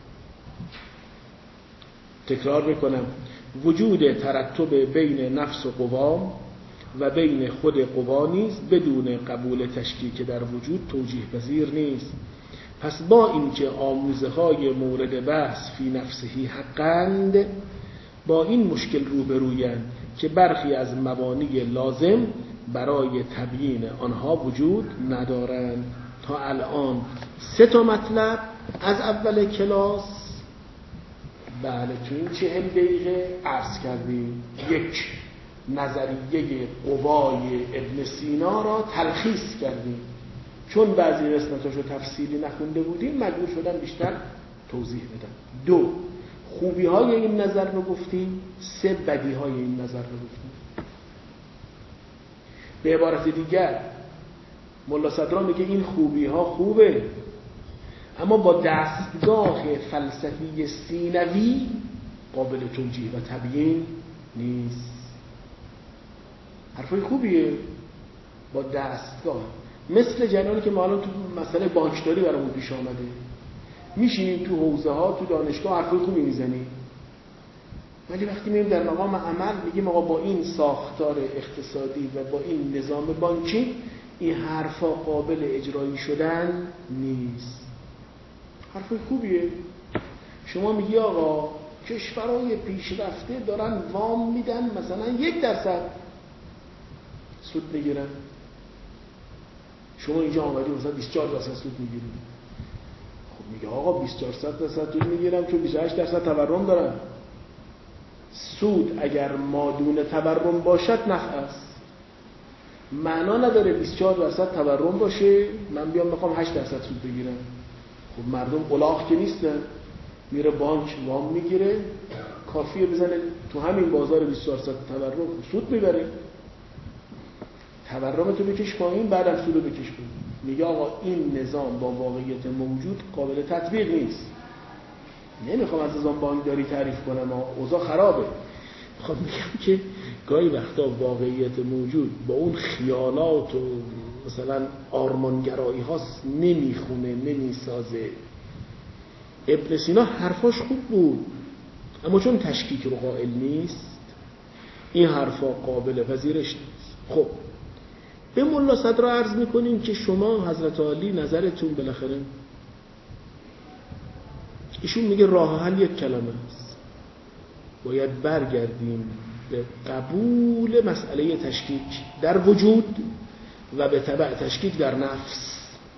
تکرار میکنم، وجود ترتب بین نفس و قوا و بین خود قوا نیز بدون قبول تشکیک در وجود توجیه پذیر نیست. پس با اینکه آموزه های مورد بحث فی نفسهی حقند، با این مشکل روبرویند که برخی از مبانی لازم برای تبیین آنها وجود ندارند. تا الان 3 مطلب از اول کلاس، بله تو این 40 دقیقه عرض کردیم. 1 نظریه قوای ابن سینا را تلخیص کردیم، چون بعضی قسمتاشو تفصیلی نخونده بودیم مجبور شدم بیشتر توضیح بدم. 2 خوبی های این نظر رو گفتیم، 3 بدی های این نظر رو گفتیم. به عبارت دیگر مولا صدرا میگه این خوبی ها خوبه، اما با دستگاه فلسفی سینوی قابل توجیه و تبیین نیست. حرفای خوبیه با دستگاه، مثل جریانی که ما الان تو مسئله بانکداری برامون پیش آمده. میشینیم تو حوزه ها، تو دانشگاه حرفای خوبی میزنیم، ولی وقتی میریم در مقام عمل میگیم آقا با این ساختار اقتصادی و با این نظام بانکی این حرفا قابل اجرایی شدن نیست. حرفای خوبیه. شما میگی آقا کشورهای پیشرفته دارن وام میدن مثلا 1% سود میگیرن، شما اینجا آمدی مثلا 24% سود میگیرید. خب میگه آقا 24% سود میگیرم چون 28% تورم دارن. سود اگر مادون تورم باشد نفع است. معنا نداره 24% تورم باشه من بیام بخوام 8% سود بگیرم. خب مردم الاغ که نیستن، میره بانک وام میگیره، کافیه بزنه تو همین بازار 24 ساعت تورم سود میبره. تورمتو بکش پایین، بعدم سودو بکش پایین. میگه آقا این نظام با واقعیت موجود قابل تطبیق نیست. نمیخوام از نظام بانکداری تعریف کنم، اوضاع خرابه. میخوام میگم که گاهی وقتا واقعیت موجود با اون خیالات و مثلا آرمانگرایی هاست نمیخونه، نمیسازه. ابن سینا حرفاش خوب بود، اما چون تشکیک رو قائل نیست، این حرفا قابل پذیرش نیست. خب به ملا صدرا عرض میکنیم که شما حضرت عالی نظرتون بالاخره، ایشون میگه راه حل یک کلمه است، باید برگردیم به قبول مسئله تشکیک در وجود و به تبع تشکیک در نفس.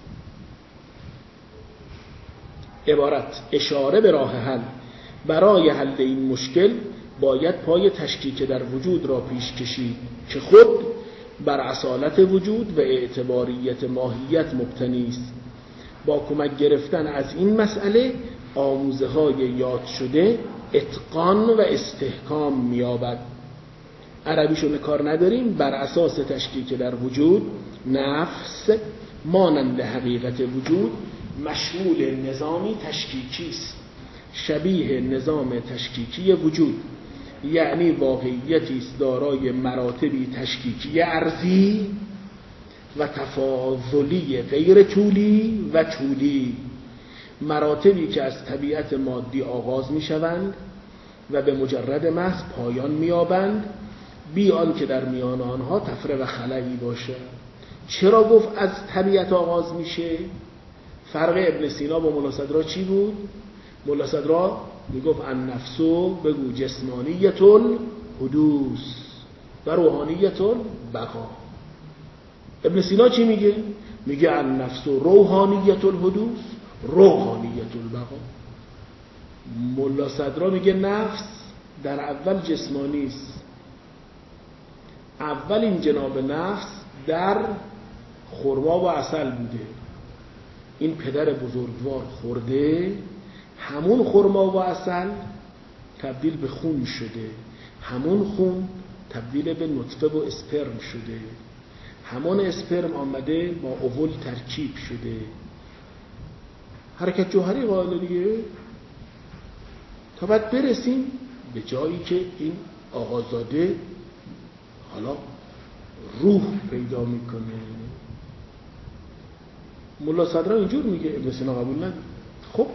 عبارت اشاره به راه حل. برای حل این مشکل باید پای تشکیک در وجود را پیش کشید که خود بر اصالت وجود و اعتباریت ماهیت مبتنی است. با کمک گرفتن از این مسئله آموزه های یاد شده اتقان و استحکام می‌یابد. عربیشو به کار نداریم. بر اساس تشکیک در وجود، نفس مانند حقیقت وجود مشمول نظامی تشکیکی است، شبیه نظام تشکیکی وجود، یعنی واقعیتی است دارای مراتبی تشکیکی ارضی و تفاضلی غیر طولی و طولی، مراتبی که از طبیعت مادی آغاز می شوند و به مجرد محض پایان می یابند، بی آن که در میان آنها تفره و خلایی باشه. چرا گفت از طبیعت آغاز میشه؟ فرق ابن سینا با ملا صدرا چی بود؟ ملا صدرا میگفت النفسو بگو جسمانیت الحدوث و روحانیت البقا. ابن سینا چی میگه؟ میگه النفسو روحانیت الحدوث روحانیت البقا. ملا صدرا میگه نفس در اول جسمانی است. اول این جناب نفس در خرما و عسل بوده، این پدر بزرگوار خورده، همون خرما و عسل تبدیل به خون شده، همون خون تبدیل به نطفه و اسپرم شده، همون اسپرم آمده با اوول ترکیب شده. حرکت جوهری قائل دیگه، تا بعد برسیم به جایی که این آقازاده حالا روح پیدا میکنه. ملا صدرا اینجور میگه، ابن سینا قبول نداره. خب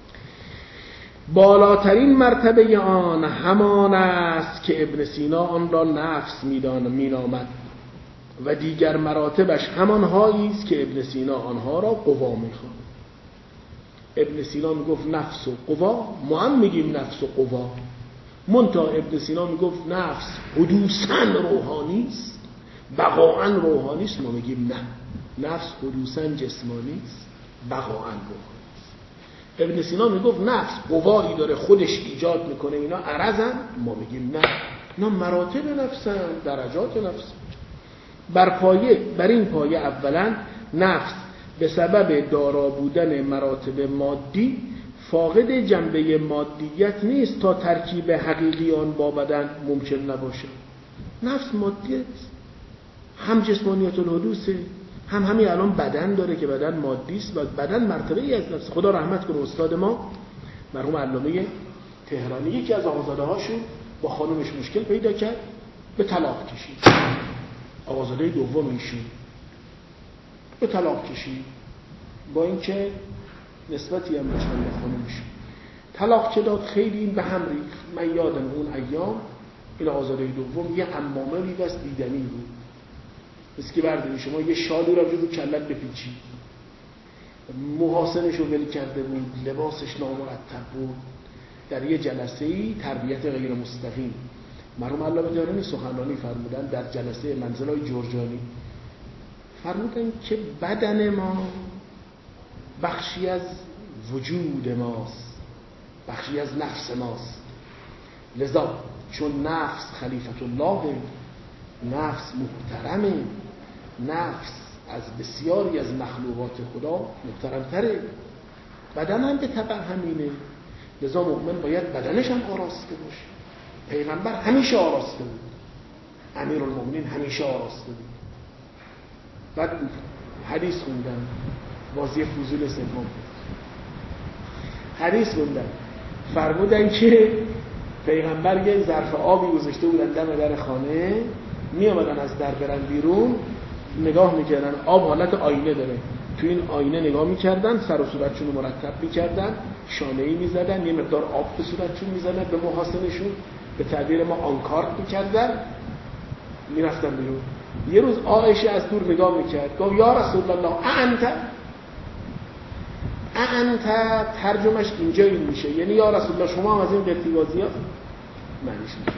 بالاترین مرتبه آن همان است که ابن سینا آن را نفس مینامد و دیگر مراتبش همانهایی است که ابن سینا آنها را قوا میخواند. ابن سینا میگفت نفس و قوا، ما هم میگیم نفس و قوا، منتها ابن سینا میگفت نفس حدوثاً روحانی است، بقاءً روحانی است. ما میگیم نه، نفس حدوثاً جسمانی است، بقاءً روحانی است. ابن سینا میگفت نفس قوایی داره خودش ایجاد میکنه، اینا عرضن. ما میگیم نه، اینا مراتب نفسن، درجات نفس. بر این پایه اولا نفس به سبب دارا بودن مراتب مادی فاقد جنبه مادیت نیست تا ترکیب حقیقی آن با بدن ممکن نباشه. نفس مادی است، هم جسمانیت الحدوثه، هم همین الان بدن داره که بدن مادی است و بدن مرتبه ای از نفس. خدا رحمت کنه استاد ما مرحوم علامه تهرانی، یکی از آقازاده هاشون با خانومش مشکل پیدا کرد، به طلاق کشید. آقازاده دوم ایشون به طلاق کشید، با اینکه نسبتی هم داشتن به خانومش. طلاق که داد خیلی این به هم ریخت. من یادم اون ایام این آقازاده دوم یه عمامه می‌بست دیدنی بود، مثل که برداری شما یه شالی رو رو کلت بپیچی. محاسنش رو ول کرده بود، لباسش نامرتب بود. در یه جلسه‌ای تربیت غیر مستقیم مرحوم علامه تهرانی سخنرانی فرمودن در جلسه منزلای جرجانی. فرمودن که بدن ما بخشی از وجود ماست، بخشی از نفس ماست. لذا چون نفس خلیفت الله، نفس محترمه، نفس از بسیاری از مخلوقات خدا محترمتره، بدن هم به طبع همینه. لذا مؤمن باید بدنش هم آراسته باشه. پیغمبر همیشه آراسته بود، امیرالمومنین همیشه آراسته بود. بعد حدیث خوندم، بازی فضول سوم حدیث خوندم، فرمودن که پیغمبر یه ظرف آبی گذاشته بودن دم در خانه، می آمدن از در برن بیرون، نگاه میکردن، آب حالت آینه داره، تو این آینه نگاه میکردن، سر و صورتشون رو مرتب میکردن، شانه‌ای میزدن، یه مقدار آب به صورتشون میزدن به محاسنشون، به تعبیر ما آنکارت میکردن، میرفتن بیرون. یه روز عایشه از دور نگاه میکرد، گفت یا رسول الله انت ترجمش اینجایی میشه، یعنی یا رسول الله شما هم از این قلتی بازی ها معنیش میشه.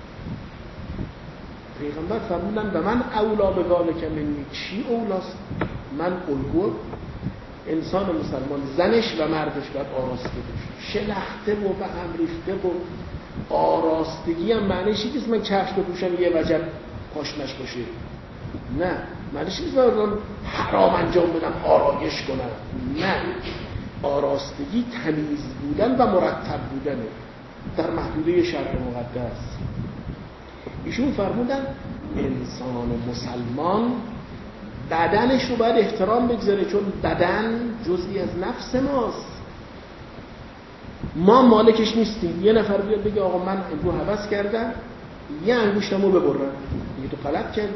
پیغمبر فرمودن به من اولا به ذالک منی، چی اولاست؟ من الگو انسان مسلمان، زنش و مردش باید آراسته باشه، شلخته و به هم ریخته و آراستگی هم معنیش نیست من کفش بپوشم یه وجب پاشنش باشه، نه، معنیش نیست من حرام انجام بدم آرایش کنم، نه، آراستگی تمیز بودن و مرتب بودنه در محدوده شرع مقدس. ایشون فرمودن انسان و مسلمان بدنش رو باید احترام بگذاره، چون بدن جزئی از نفس ماست، ما مالکش نیستیم. یه نفر بیاد بگه آقا من امروز هوس کردم یه انگشتمو ببرم، میگه تو غلط کردی.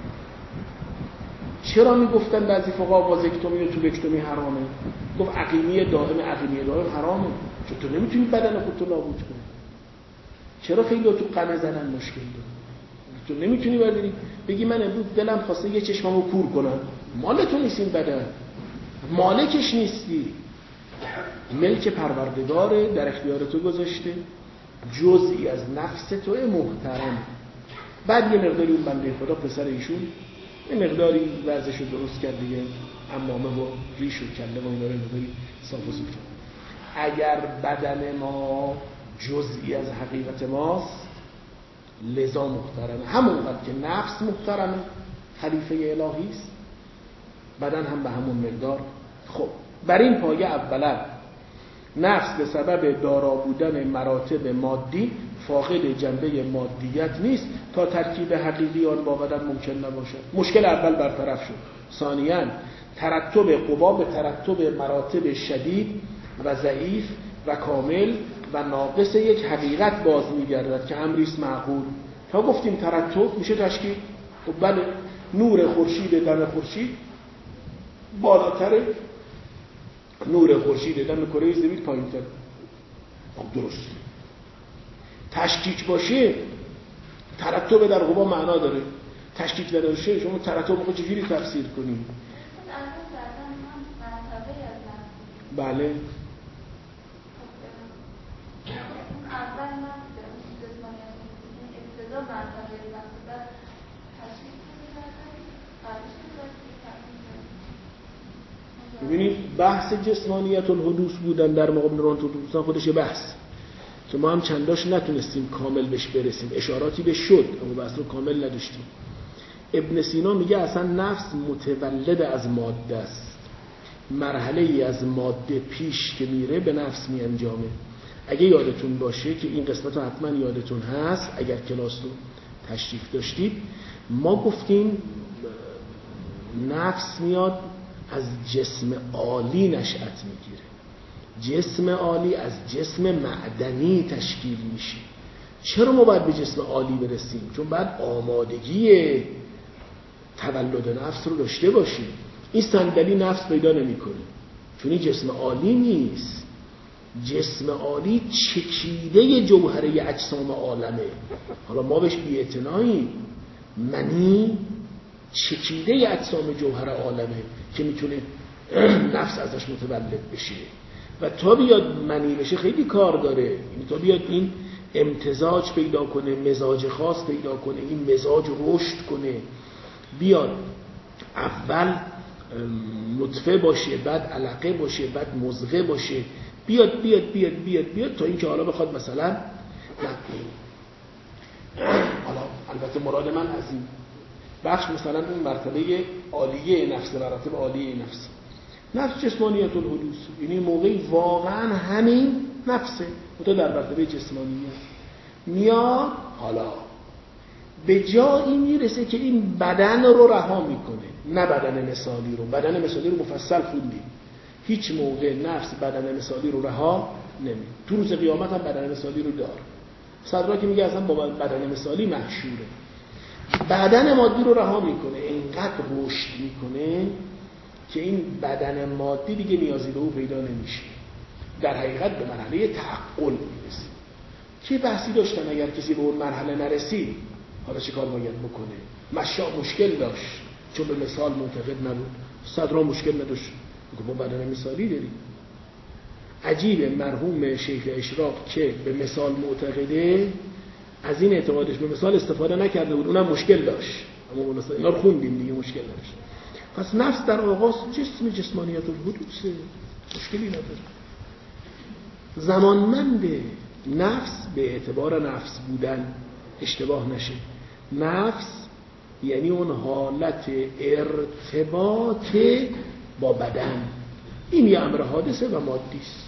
چرا میگفتن بعضی فقها وازکتومی و توبکتومی حرامه؟ گفت عقیمی دائم حرامه، چون تو نمیتونی بدن خودتو نابود کنی. چرا خیلی تو قمه زدن مشکل داره؟ تو نمیتونی بگی من امروز دلم خواسته یه چشممو کور کنم، مال تو نیست این بدن، مالکش نیستی، ملک پروردگاره، در اختیار تو گذاشته، جزئی از نفس توی محترم. بعد یه مقداری اون بنده خدا پسر ایشون یه مقداری ورزشو درست کرد دیگه، عمامه و ریش و کله و اینا رو مقداری صاف و سوت. اگر بدن ما جزئی از حقیقت ماست لذا محترمه، همونقدر که نفس محترمه، خلیفه الهی است، بدن هم به همون مقدار. خب بر این پایه اولا نفس به سبب دارا بودن مراتب مادی فاقد جنبه مادیت نیست تا ترکیب حقیقی آن با بدن ممکن نباشد. مشکل اول برطرف شد. ثانیاً ترتب قوا به ترتب مراتب شدید و ضعیف و کامل و ناقص یک حقیقت باز می‌گردد که امری است معقول. تا گفتیم ترتب میشه تشکیل. خب بله، نور خورشید دم خورشید بالاتره، نور خورشید دم کره زمین پایین‌تر. خب درست. تشکیک باشه ترتب در قوا معنا داره، تشکیک نداره شما ترتب رو چجوری تفسیر کنیم؟ بله ببینید بحث جسمانیت الحدوث بودن در مقابل رانتودوستان خودش بحث که ما هم چنداش نتونستیم کامل بهش برسیم، اشاراتی به شد اما بحث رو کامل نداشتیم. ابن سینا میگه اصلا نفس متولد از ماده است، مرحله ای از ماده پیش که میره به نفس می انجامه. اگه یادتون باشه که این قسمت رو حتما یادتون هست، اگر کلاس رو تشریف داشتید، ما گفتیم نفس میاد از جسم عالی نشأت میگیره، جسم عالی از جسم معدنی تشکیل میشه. چرا ما باید به جسم عالی برسیم؟ چون باید آمادگی تولد نفس رو داشته باشیم. این صندلی نفس پیدا نمیکنه چون این جسم عالی نیست. جسم عالی چکیده جوهره اجسام عالمه. حالا ما بهش بی‌اعتناییم، منی چکیده اجسام جوهر عالمه که میتونه نفس ازش متولد بشه و تا بیاد منی بشه خیلی کار داره. یعنی تا بیاد این امتزاج پیدا کنه، مزاج خاص پیدا کنه، این مزاج رشد کنه، بیاد اول نطفه باشه، بعد علقه باشه، بعد مضغه باشه، بیاد تا اینکه حالا بخواد مثلا حالا البته مراد من از این بخش مثلا اون مرتبه عالیه نفس، مراتب عالیه نفس. نفس جسمانیت الحدوث، یعنی موقعی واقعا همین نفسه تو در مرتبه جسمانیت میاد، حالا به جایی میرسه که این بدن رو رها میکنه، نه بدن مثالی رو. بدن مثالی رو مفصل خوندیم، هیچ موقع نفس بدن مثالی رو رها نمیکنه. تو روز قیامت هم بدن مثالی رو داره. صدرا که میگه اصلا با بدن مثالی محشوره. بدن مادی رو رها میکنه، اینقدر رشد میکنه که این بدن مادی دیگه نیازی به او پیدا نمیشه. در حقیقت به مرحله تعقل میرسه. چه بحثی داشتن اگر کسی به اون مرحله نرسید حالا چه کار باید بکنه؟ مشا مشکل داشت چون به مثال معتقد نبود. صدرا مشکل نداشت با بدن مثالی داریم. عجیبه مرحوم شیخ اشراق که به مثال معتقده از این اعتقادش به مثال استفاده نکرده بود، اونم مشکل داشت. اما اینا رو خوندیم دیگه، مشکل داشت. پس نفس در آغاز جسمانیت الحدوثه، مشکلی نداره. زمانمنده. نفس به اعتبار نفس بودن اشتباه نشه. نفس یعنی اون حالت ارتباط با بدن. این یه امر حادثه و مادی است.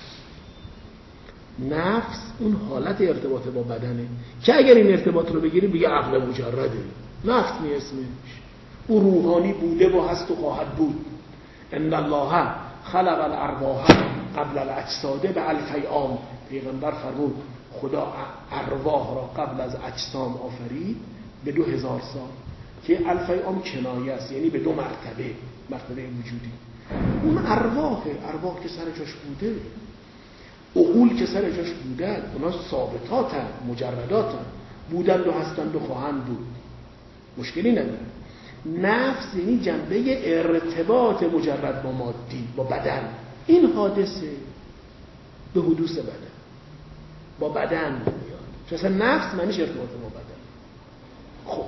نفس اون حالت ارتباط با بدنه که اگر این ارتباط رو بگیریم دیگه عقل مجرده، نفس می اسمش. او روحانی بوده و هست و خواهد بود. ان الله خلق الارواح قبل الاجساد ب1000 عام. پیغمبر فرمود خدا ارواح را قبل از اجسام آفرید به 2000 سال که 1000 عام کنایه است، یعنی به 2 مرتبه وجودی. اون ارواح که سر جاش بوده، عقول که سر جاش بودن، اونا ثابتاتن، مجرداتن، بودند و هستند و خواهند بود، مشکلی نداره. نفس یعنی جنبه ارتباط مجرد با مادی، با بدن. این حادثه به حدوث بدن با بدن میاد. چون اصلا نفس معنیش ارتباط با بدن. خب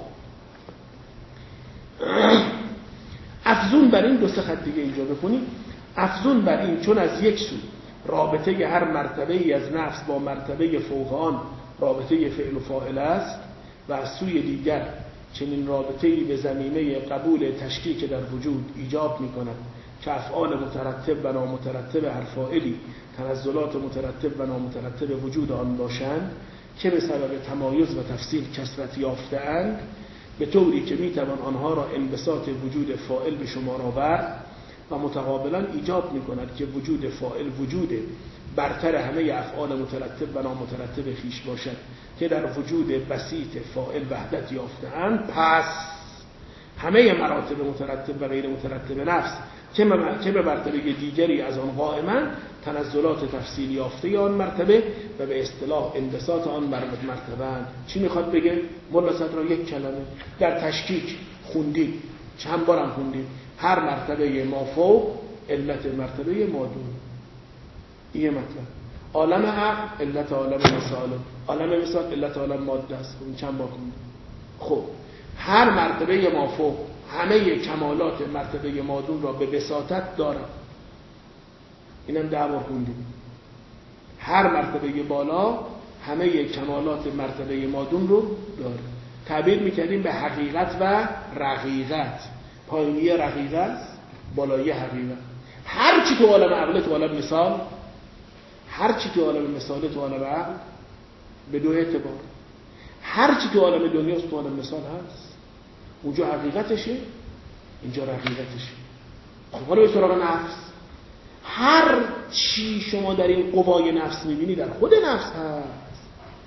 افزون بر این 2 خط دیگه اینجا بکنید. افزون بر این چون از یک سو رابطه هر مرتبه ای از نفس با مرتبه فوق آن رابطه فعل و فاعل است و از سوی دیگر چنین رابطه ای به زمینه قبول تشکیک در وجود ایجاب می کند که افعال مترتب و نامترتب هر فاعلی تنزلات مترتب و نامترتب وجود آن باشند که به سبب تمایز و تفصیل کثرت یافته‌اند، به طوری که می توان آنها را انبساط وجود فاعل به شمار آورد و متقابلا ایجاب می کند که وجود فاعل وجود برتر همه افعال مترتب و نامترتب خویش باشد که در وجود بسیط فاعل وحدت یافته‌اند. پس همه مراتب مترتب و غیر مترتب نفس که به مرتبه دیگری از آن قائما تنزلات تفصیل یافته آن مرتبه و به اصطلاح انبساط آن مرتبه. چی میخواد بگه؟ مولا صدرا یک کلمه در تشکیک خوندید، چند بارم خوندید. هر مرتبه ما فوق علت مرتبه ما دون. این مطلب. عالم عقل علت عالم مثال، عالم مثال علت عالم ماده است. این چند بار خوندید. خب هر مرتبه ما فوق همه کمالات مرتبه مادون را به بساطت دارد. اینم 10 بار خوندیم. هر مرتبه بالا همه کمالات مرتبه مادون رو داره. تعبیر میکردیم به حقیقت و رقیقت. پایینی رقیقت، بالایی حقیقت. هر چی تو عالم عقل تو عالم مثال، هر چی تو عالم مثال تو عالم عقل به 2 اعتبار. هر چی تو عالم دنیا تو عالم مثال هست، اونجا حقیقتشه، اینجا رقیقتشه. خب حالا به سراغ نفس. هر چی شما در این قوای نفس میبینی در خود نفس هست.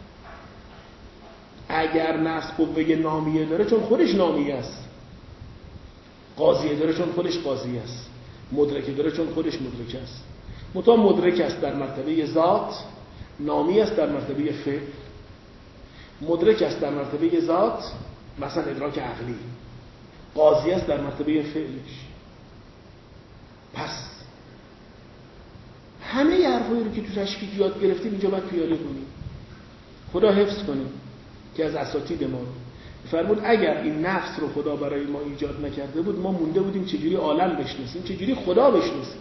اگر نفس قوه نامیه داره چون خودش نامیه است، قاضیه داره چون خودش قاضی است، مدرکه داره چون خودش مدرک است. متا مدرک است در مرتبه ذات، نامی است در مرتبه فعل. مدرک است در مرتبه ذات، مثلا ادراک عقلی. قاضی است در مرتبه فعلش. پس همه حرفایی رو که تو تشکیک یاد گرفتیم اینجا باید پیاده کنیم. خدا حفظ کنیم که از اساتید ما فرمود اگر این نفس رو خدا برای ما ایجاد نکرده بود ما مونده بودیم چجوری عالم بشناسیم، چجوری خدا بشناسیم.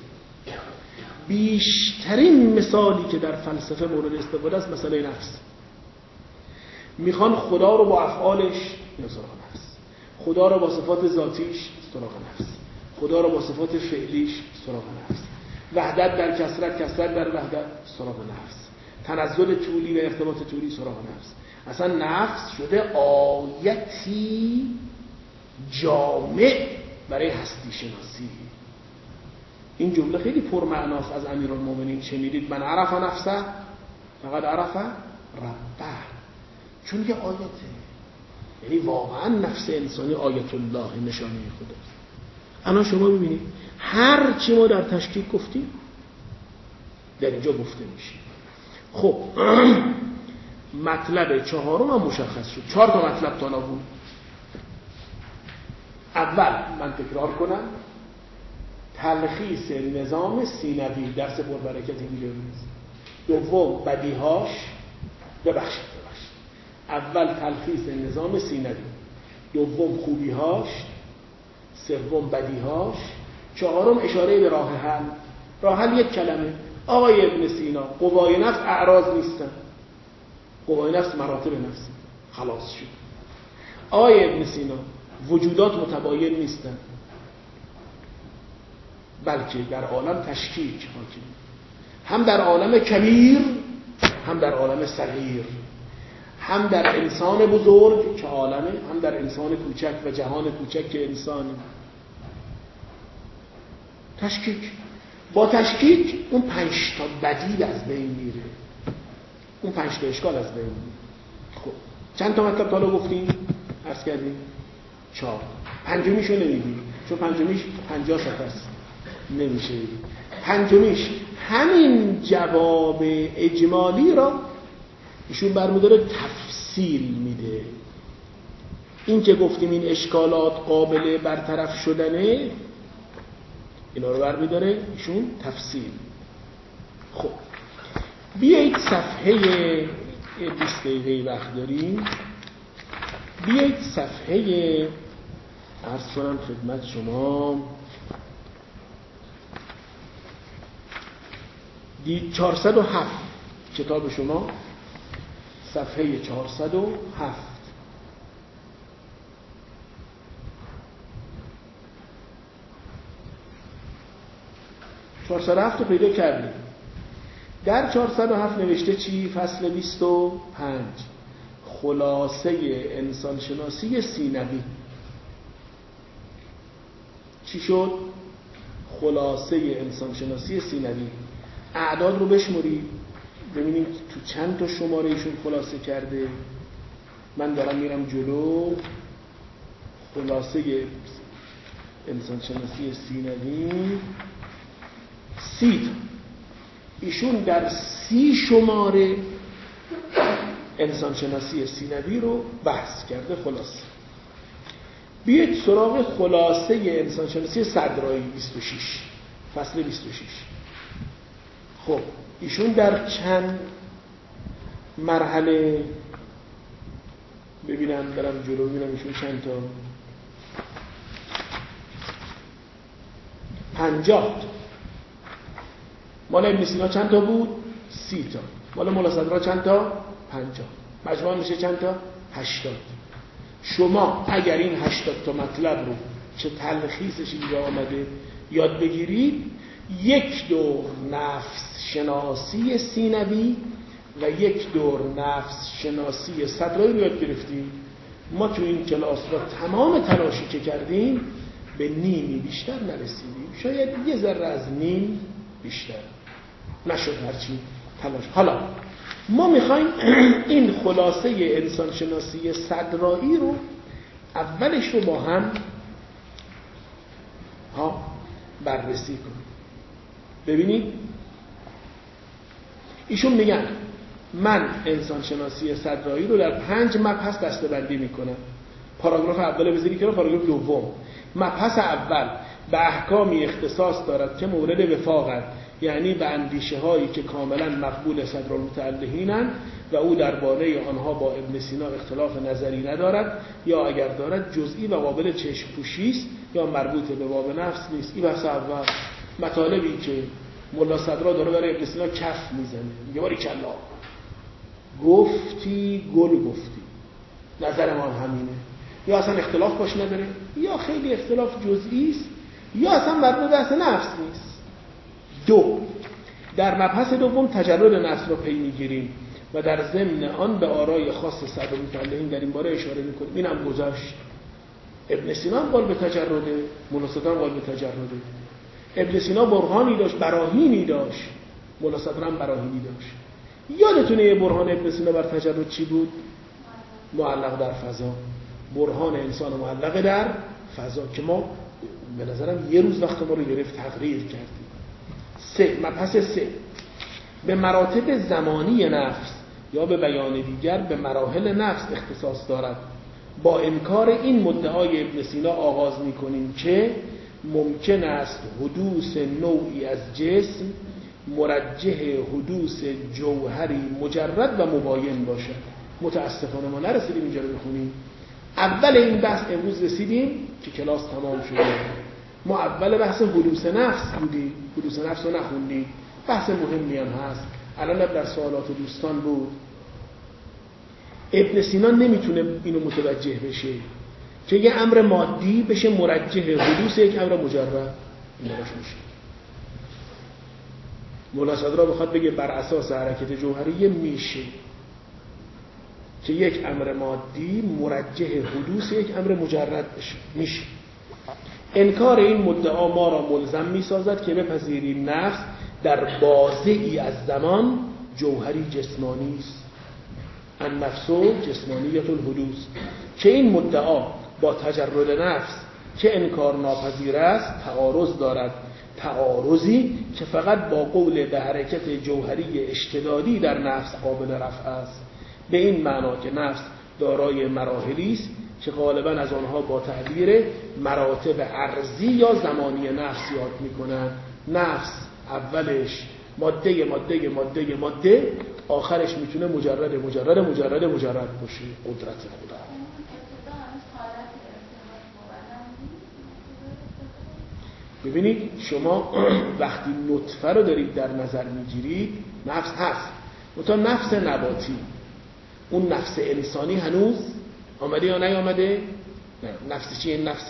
بیشترین مثالی که در فلسفه مورد استفاده است مسئله نفس. میخوان خدا رو با افعالش سراغ نفس، خدا رو با صفات ذاتیش سراغ نفس، خدا رو با صفات فعلیش سراغ نفس، وحدت در کثرت، کثرت در وحدت سراغ نفس، تنزل طولی و ارتباط طولی سراغ نفس. اصلا نفس شده آیتی جامع برای هستی شناسی. این جمله خیلی پرمعناست از امیرالمومنین. شنیدید من عرف نفسه فقد عرف ربه، چون یه آیته، یعنی واقعا نفس انسانی آیت الله، نشانه خداست. الان شما ببینید هر چی ما در تشکیک گفتیم در اینجا گفته میشه. خب مطلب چهارم هم مشخص شد. 4 تا مطلب تا بود. اول من تکرار کنم، تلخیص نظام سینوی، درس پربرکت اینجا نیست. دوم بدیهاش، ببخشید اول تلخیص نظام سینوی، دوم خوبیهاش، سوم بدیهاش، چهارم اشاره به راه حل. راه حل یک کلمه. آقای ابن سینا قوای نفس اعراض نیستن، قوای نفس مراتب نفس، خلاص شد. آقای ابن سینا وجودات متباین نیستن، بلکه در عالم تشکیک حاکم، هم در عالم کبیر هم در عالم صغیر، هم در انسان بزرگ که عالمه، هم در انسان کوچک و جهان کوچک که انسانه. تشکیک. با تشکیک اون 5 تا بدیل از بین میره، اون 5 تا اشکال از بین میره. خب چند تا مطلب تا الان گفتیم؟ عرض کردیم 4. پنجمیشو نمیگیم چون پنجمیش 50 صفحه است، نمیشه. پنجمیش همین جواب اجمالی را ایشون برمی‌داره تفصیل میده. این که گفتیم این اشکالات قابل برطرف شدنه، اینا رو برمی‌داره ایشون تفصیل. خب بیایید صفحه 20 دقیقه وقت داریم، بیایید صفحه عرض کنم خدمت شما 407 کتاب شما، صفحه 407. 407 رو پیدا کردیم. در 407 نوشته چی؟ فصل 25 خلاصه انسانشناسی سینوی. چی شد؟ خلاصه انسانشناسی سینوی. اعداد رو بشمرید ببینیم تو چند تا شماره ایشون خلاصه کرده. من دارم میرم جلو. خلاصه انسانشناسی سینوی 30 تا. ایشون در 30 شماره انسانشناسی سینوی رو بحث کرده. خلاصه بیایید سراغ خلاصه انسانشناسی صدرایی 26 فصل 26. خب ایشون در چند مرحله ببینم، برم جلو ببینم ایشون چند تا 50 تا. مال ابن سینا چند تا بود؟ 30 تا. مال مولا صدرا چند تا؟ 50. مجموعاً میشه چند تا؟ 80. شما اگر این 80 تا مطلب رو چه تلخیصش اینجا آمده یاد بگیرید، یک دور نفس شناسی سینوی و یک دور نفس شناسی صدرایی رو یاد گرفتیم. ما تو این کلاس را تمام تلاشی که کردیم به نیمی بیشتر نرسیدیم، شاید یه ذره از نیم بیشتر نشد هرچی تلاش. حالا ما میخوایم این خلاصه انسانشناسی صدرایی رو اولش رو با هم بررسی کنیم. ببینید ایشون میگن من انسانشناسی صدرایی رو در 5 مبحث دسته‌بندی میکنم. پاراگراف اول بذارید که پاراگراف دوم. مبحث اول به احکامی اختصاص دارد که مورد وفاقند، یعنی به اندیشه هایی که کاملا مقبول صدرالمتعلهینند و او درباره آنها با ابن سینا اختلاف نظری ندارد، یا اگر دارد جزئی و قابل چشم پوشی است یا مربوط به باب نفس نیست. این بحث اول. مطالبی که مولا صدرا داره برای ابن سینا کف میزنه، میگه باریکلا گفتی گل گفتی، نظر ما همینه، یا اصلا اختلاف باش نداره یا خیلی اختلاف جزئی است یا اصلا مربوط بحث نفس نیست. دو، در مبحث دوم تجرد نفس رو پی میگیریم و در ضمن آن به آرای خاص صدرالمتعلقین در این باره اشاره میکنیم. اینم گذشت. ابن سینا هم قول به تجرده، مولا صدر هم قول به تجرده. ابن سینا برهانی داشت، براهینی داشت، مولا صدر هم براهینی داشت. یادتونه یه برهان ابن سینا بر تجرد چی بود؟ معلق در فضا. برهان انسان معلق در فضا که ما به نظرم یه روز وقت ما رو گرفت تقریر کردیم. مبحث 3 به مراتب زمانی نفس یا به بیان دیگر به مراحل نفس اختصاص دارد. با انکار این مدعای ابن سینا آغاز می‌کنیم که ممکن است حدوث نوعی از جسم مرجح حدوث جوهری مجرد و مباین باشد. متاسفانه ما نرسیدیم اینجا رو بخونیم. اول این بحث امروز رسیدیم که کلاس تمام شده. ما اول بحث حدوث نفس بودیم، حدوث نفس رو نخوندیم. بحث مهمی هم هست، الان در سوالات دوستان بود. ابن سینا نمیتونه اینو متوجه بشه که یه امر مادی بشه مرجح حدوث یک امر مجرد. ایناش میشه. مولا صدرا بخواد بگه بر اساس حرکت جوهری میشه که یک امر مادی مرجح حدوث یک امر مجرد بشه. میشه. انکار این مدعا ما را ملزم میسازد که بپذیریم نفس در بازه‌ای از زمان جوهری جسمانی است. النفس جسمانیت الحدوث، که این مدعا با تجرد نفس که انکار ناپذیر است تعارض دارد. تعارضی که فقط با قول به حرکت جوهری اشتدادی در نفس قابل رفع است. به این معنا که نفس دارای مراحلی است که غالبا از آنها با تعبیر مراتب ارضی یا زمانی نفس یاد میکنند. نفس اولش ماده ماده ماده ماده، آخرش میتونه مجرد مجرد مجرد مجرد باشه. قدرت خدا. ببینید شما وقتی نطفه رو دارید در نظر میگیرید نفس هست، تا نفس نباتی. اون نفس انسانی هنوز آمده یا نیامده؟ نفس چیه؟ نفس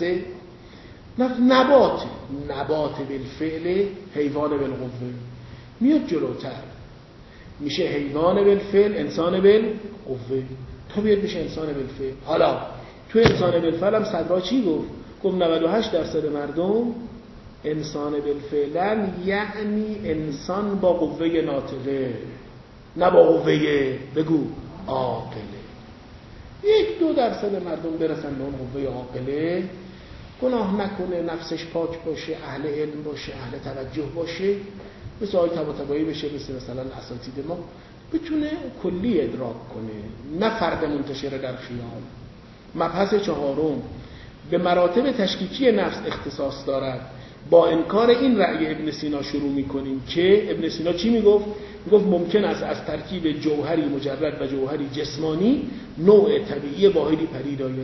نبات. نبات بالفعل، حیوان بالقوه. میاد جلوتر میشه حیوان بالفعل، انسان بالقوه. تو بیاد میشه انسان بالفعل. حالا تو انسان بالفعل هم صدرا چی گفت؟ گفت 98% مردم انسان بالفعلن، یعنی انسان با قوه ناطقه، نه با قوه بگو عاقله. 1-2% مردم برسن به اون قوه عاقله، گناه نکنه، نفسش پاک باشه، اهل علم باشه، اهل توجه باشه، مثل آقای طباطبایی بشه، مثلا اساتید ما، بتونه کلی ادراک کنه، نه فرد منتشر در خیال. مبحث 4 به مراتب تشکیکی نفس اختصاص دارد. با انکار این رأی ابن سینا شروع می‌کنیم که ابن سینا چی میگفت؟ میگفت ممکن است از ترکیب جوهری مجرد و جوهری جسمانی نوع طبیعی واحدی پدید آید.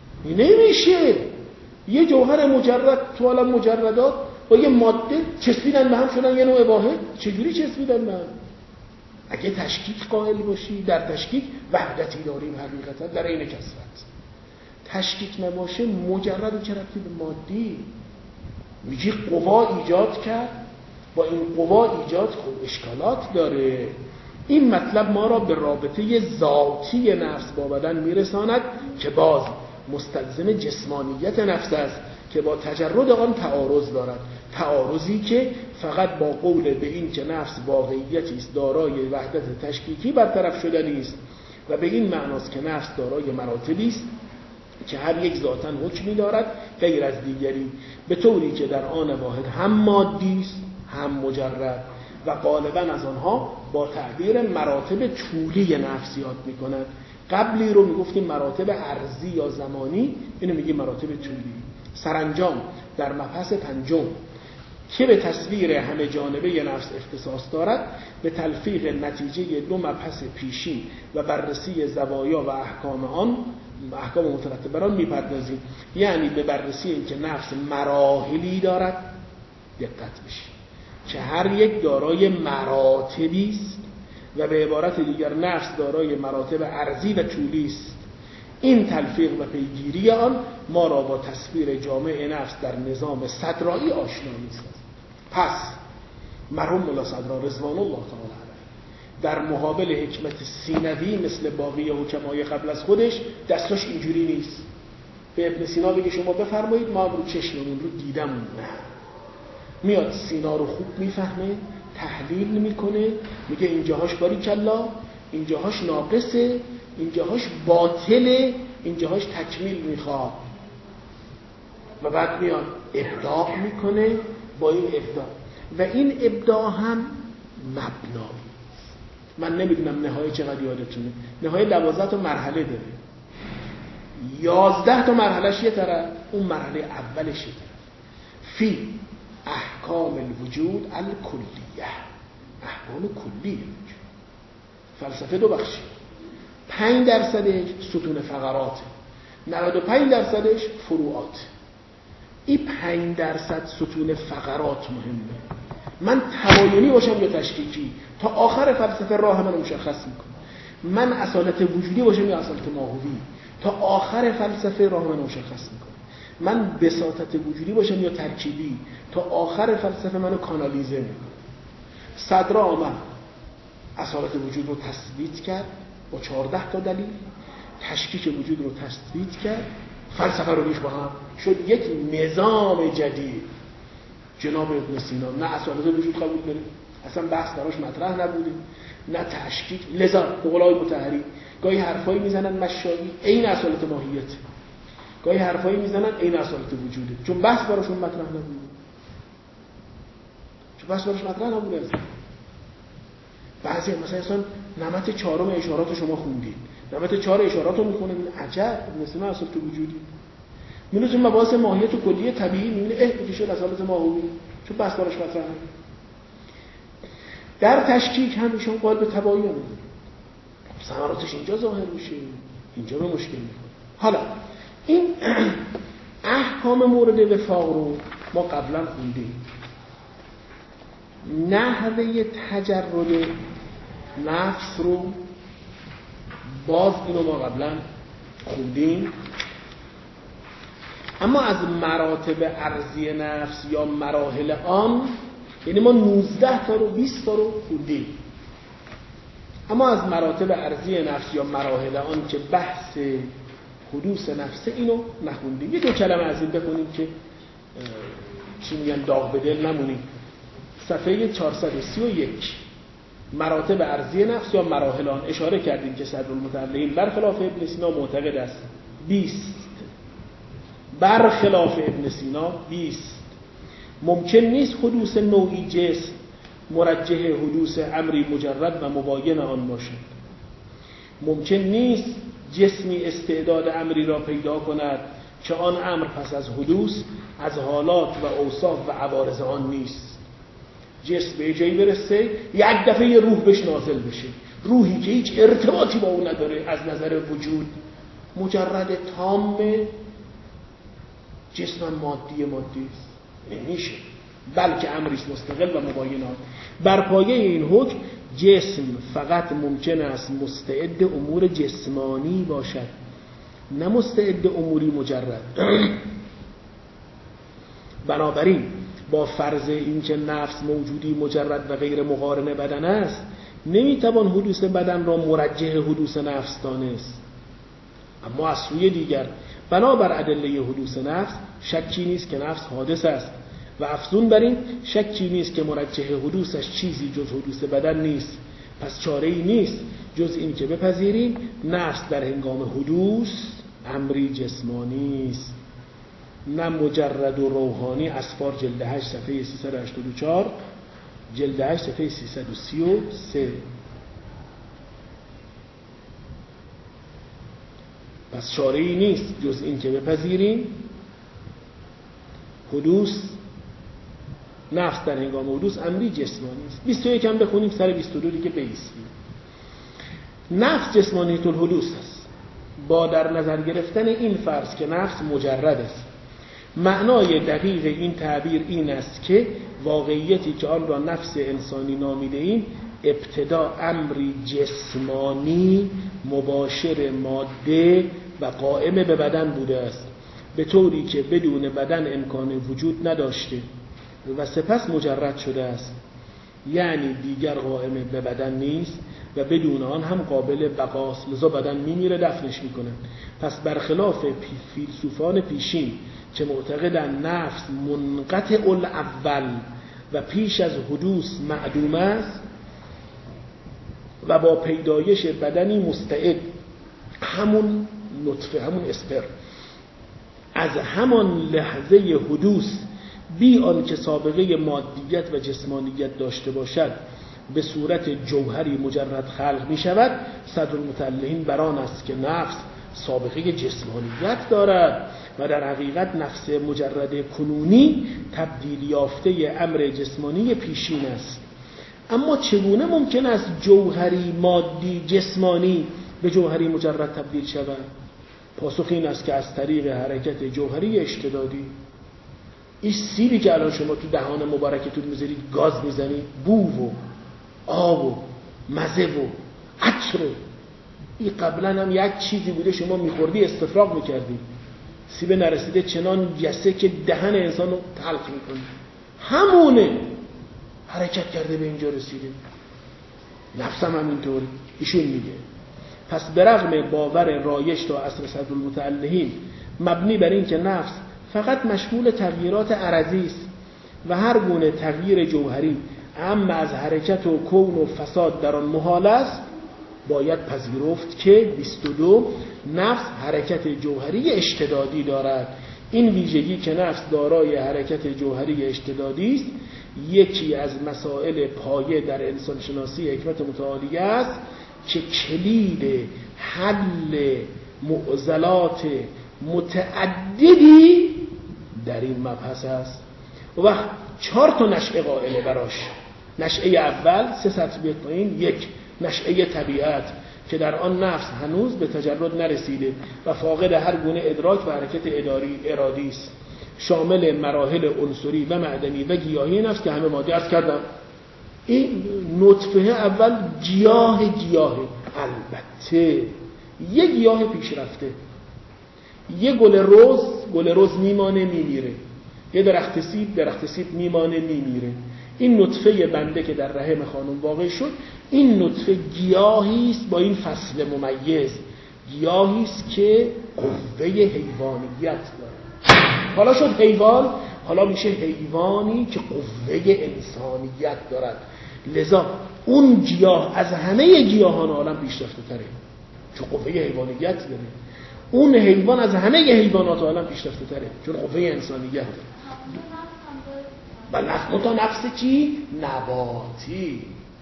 نمیشه. یه جوهر مجرد تو عالم مجردات با یه ماده چسبیدن به هم شدن یه نوع واحد. چجوری چسبیدن به هم؟ اگه تشکیک قائل باشی، در تشکیک وحدتی داریم حقیقتا در این کثرت. تشکیک نباشه مجرد و چه ربطی به مادی؟ میگی قوا ایجاد کرد، با این قوا ایجاد خب اشکالات داره. این مطلب ما را به رابطه ذاتی نفس با بدن میرساند که باز مستلزم جسمانیت نفس است که با تجرد آن تعارض دارد. تعارضی که فقط با قول به این که نفس واقعیتی است دارای وحدت تشکیکی برطرف شدنی است و به این معناست که نفس دارای مراتبی است که هر یک ذاتاً حکمی دارد غیر از دیگری، به طوری که در آن واحد هم مادی است هم مجرد و غالباً از آنها با تعبیر مراتب طولی نفس یاد می‌کنند. قبلی رو میگفتیم مراتب ارضی یا زمانی، اینو میگیم مراتب طولی. سرانجام در مبحث 5 که به تصویر همه جانبه نفس اختصاص دارد، به تلفیق نتیجه 2 مبحث پیشین و بررسی زوایا و احکام آن، احکام مترتب بر آن میپردازیم. یعنی به بررسی اینکه نفس مراحلی دارد، دقت بشید که هر یک دارای مراتبی است و به عبارت دیگر نفس دارای مراتب ارضی و طولی است. این تلفیق و پیگیری آن ما را با تصویر جامع نفس در نظام صدرایی آشنا می‌سازد. پس مرحوم مولا صدرا رضوان الله تعالی علیه در مقابل حکمت سینوی مثل باقی حکمای قبل از خودش دستاش اینجوری نیست. به ابن سینا بگه شما بفرمایید، ما رو چشممون رو دیدمون نه. میاد سینا رو خوب میفهمه، تحلیل میکنه، میگه اینجاهاش باریکلا، اینجاهاش ناقصه، اینجاهاش باطله، اینجاهاش تکمیل میخواد و بعد میاد ابداع میکنه. با این ابداع و این ابداع هم مبنایی. من نمیدونم نهایه چقدر یادتونه، نهایه 12 تا مرحله داره، 11 تا مرحلهش یه طرف، اون مرحله اولش یه طرف. فی احکام الوجود الکلیه، احکام کلی وجود. فلسفه دو بخشه، 5% ستون فقرات، 95% فروعات. این 5% ستون فقرات مهمه. من تباینی باشم یا تشکیکی، تا آخر فلسفه راه من مشخص میکنم. من اصالت وجودی باشم یا اصالت ماهوی، تا آخر فلسفه راه من مشخص میکنم. من بساطت وجودی باشم یا ترکیبی، تا آخر فلسفه منو کانالیزه میکنه. صدرا آمد اصالت وجود رو تثبیت کرد با 14 تا دلیل، تشکیک وجود رو تثبیت کرد، فلسفه رو ریخت با هم، شد یک نظام جدید. جناب ابن سینا نه اصالت وجود قبول داره، اصلا بحث براش مطرح نبوده، نه تشکیک. لذا به قول آقای مطهری گاهی حرفایی میزنن مشایی عین اصالت ماهیت، گاهی حرفایی میزنن عین اصالت وجوده، چون بحث براشون مطرح نبوده. چون بحث براش مطرح نبوده. بعضی مثلا اصلا نمط 4 اشارات شما خوندید، نمط 4 اشارات رو میخونه، این عجب مثلا اصالت وجودی. می‌نویسه مباحث ماهیت و کلیه طبیعی، می‌بینه دیگه شد اصالت ماهوی، چون بحث براش مطرح نبوده. در تشکیک هم ایشون قائل به تباین، ثمراتش اینجا ظاهر میشه، اینجا به مشکل میخوره. حالا این احکام مورد وفاق رو ما قبلا خوندیم. نحوه تجرد نفس رو باز اینو ما قبلا خوندیم. اما از مراتب ارضی نفس یا مراحل آن، یعنی ما 19 تا رو 20 تا رو خوندیم، اما از مراتب ارضی نفس یا مراحل آن که بحث حدوث نفسه اینو نخوندیم. یه دو کلمه از این بخونیم که چی میگن داغ به دل نمونیم. صفحه 431 مراتب ارضی نفس یا مراحل آن اشاره کردیم که صدرالمتعلقین برخلاف ابن سینا معتقد است 20. برخلاف ابن سینا 20 ممکن نیست حدوث نوعی جسم مرجح حدوث امری مجرد و مباین آن باشد. ممکن نیست جسمی استعداد امری را پیدا کند که آن امر پس از حدوث از حالات و اوصاف و عوارض آن نیست. جسم به جایی برسه یک دفعه یه روح بهش نازل بشه، روحی که هیچ ارتباطی با اون نداره از نظر وجود، مجرد تام جسم مادی است، نمیشه، بلکه امریست مستقل و مباین آن. بر پایه این حکم جسم فقط ممکن است مستعد امور جسمانی باشد، نه مستعد اموری مجرد. بنابراین با فرض اینکه نفس موجودی مجرد و غیر مقارن بدن است، نمیتوان حدوث بدن را مرجح حدوث نفس دانست. اما از سوی دیگر بنابر ادله حدوث نفس شکی نیست که نفس حادث است و افزون بر این شکی نیست که مرجح حدوثش چیزی جز حدوث بدن نیست. پس چاره‌ای نیست جز این که بپذیریم نفس در هنگام حدوث امری جسمانی است، نه مجرد و روحانی. اسفار جلد 8 صفحه 384، جلد 8 صفحه 333. پس چاره‌ای نیست جز این که بپذیریم حدوث نفس در هنگام حدوث امری جسمانی است. 21 هم بخونیم سر 22 دیگه بایستیم. نفس جسمانی الحدوث است با در نظر گرفتن این فرض که نفس مجرد است. معنای دقیق این تعبیر این است که واقعیتی که آن را نفس انسانی نامیده ایم ابتدا امری جسمانی مباشر ماده و قائم به بدن بوده است، به طوری که بدون بدن امکان وجود نداشته و سپس مجرد شده است، یعنی دیگر قائم به بدن نیست و بدون آن هم قابل بقاست، لذا بدن میمیره دفنش میکنن. پس برخلاف فیلسوفان پیشین که معتقدن نفس منقطع الاول و پیش از حدوث معدوم است و با پیدایش بدنی مستعد، همون نطفه، همون اسپرم، از همان لحظه حدوث بی آن که سابقه مادیت و جسمانیت داشته باشد به صورت جوهری مجرد خلق می شود. صدرالمتعلقین بران است که نفس سابقه جسمانیت دارد و در حقیقت نفس مجرد کنونی تبدیل یافته امر جسمانی پیشین است. اما چگونه ممکن است جوهری مادی جسمانی به جوهری مجرد تبدیل شود؟ پاسخ این است که از طریق حرکت جوهری اشتدادی. این سیبی که الان شما تو دهان مبارکتون میذارید، گاز میزنید، بو و آب و مزه و عطر، این قبلا هم یک چیزی بوده شما میخوردی استفراغ میکردی، سیب نرسیده چنان گسه که دهن انسان رو تلخ میکنه، همونه حرکت کرده به اینجا رسیده. نفس هم همینطوری. ایشون میگه پس برغم باور رایج تا عصر صدرالمتعلقین مبنی بر این که نفس فقط مشمول تغییرات عرضی است و هر گونه تغییر جوهری اما از حرکت و کون و فساد در آن محال است، باید پذیرفت که 22 نفس حرکت جوهری اشتدادی دارد. این ویژگی که نفس دارای حرکت جوهری اشتدادی است یکی از مسائل پایه در انسانشناسی حکمت متعالی است که کلید حل معضلات متعددی در این مبحث است. و وقت 4 نشأه قائله براش. نشأه اول 3 سطر بیاد پایین، 1 نشأه طبیعت که در آن نفس هنوز به تجرد نرسیده و فاقد هر گونه ادراک و حرکت ارادی است، شامل مراحل عنصری و معدنی و گیاهی نفس که همه ماده عرض کردم. این نطفه اول گیاه، البته یک گیاه پیشرفته، یه گل رز میمانه میمیره، یه درخت سیب میمانه میمیره. این نطفه بنده که در رحم خانم واقع شد، این نطفه گیاهی است با این فصل ممیز، گیاهی است که قوه حیوانیت داره. حالا شد حیوان، حالا میشه حیوانی که قوه انسانیت دارد. لذا اون گیاه از همه گیاهان عالم پیشرفته تره چون قوه حیوانیت داره. اون حیوان از همه حیوانات عالم پیشرفته تره چون قوه انسانیت داره. بله، تا نفس چی؟ نباتی.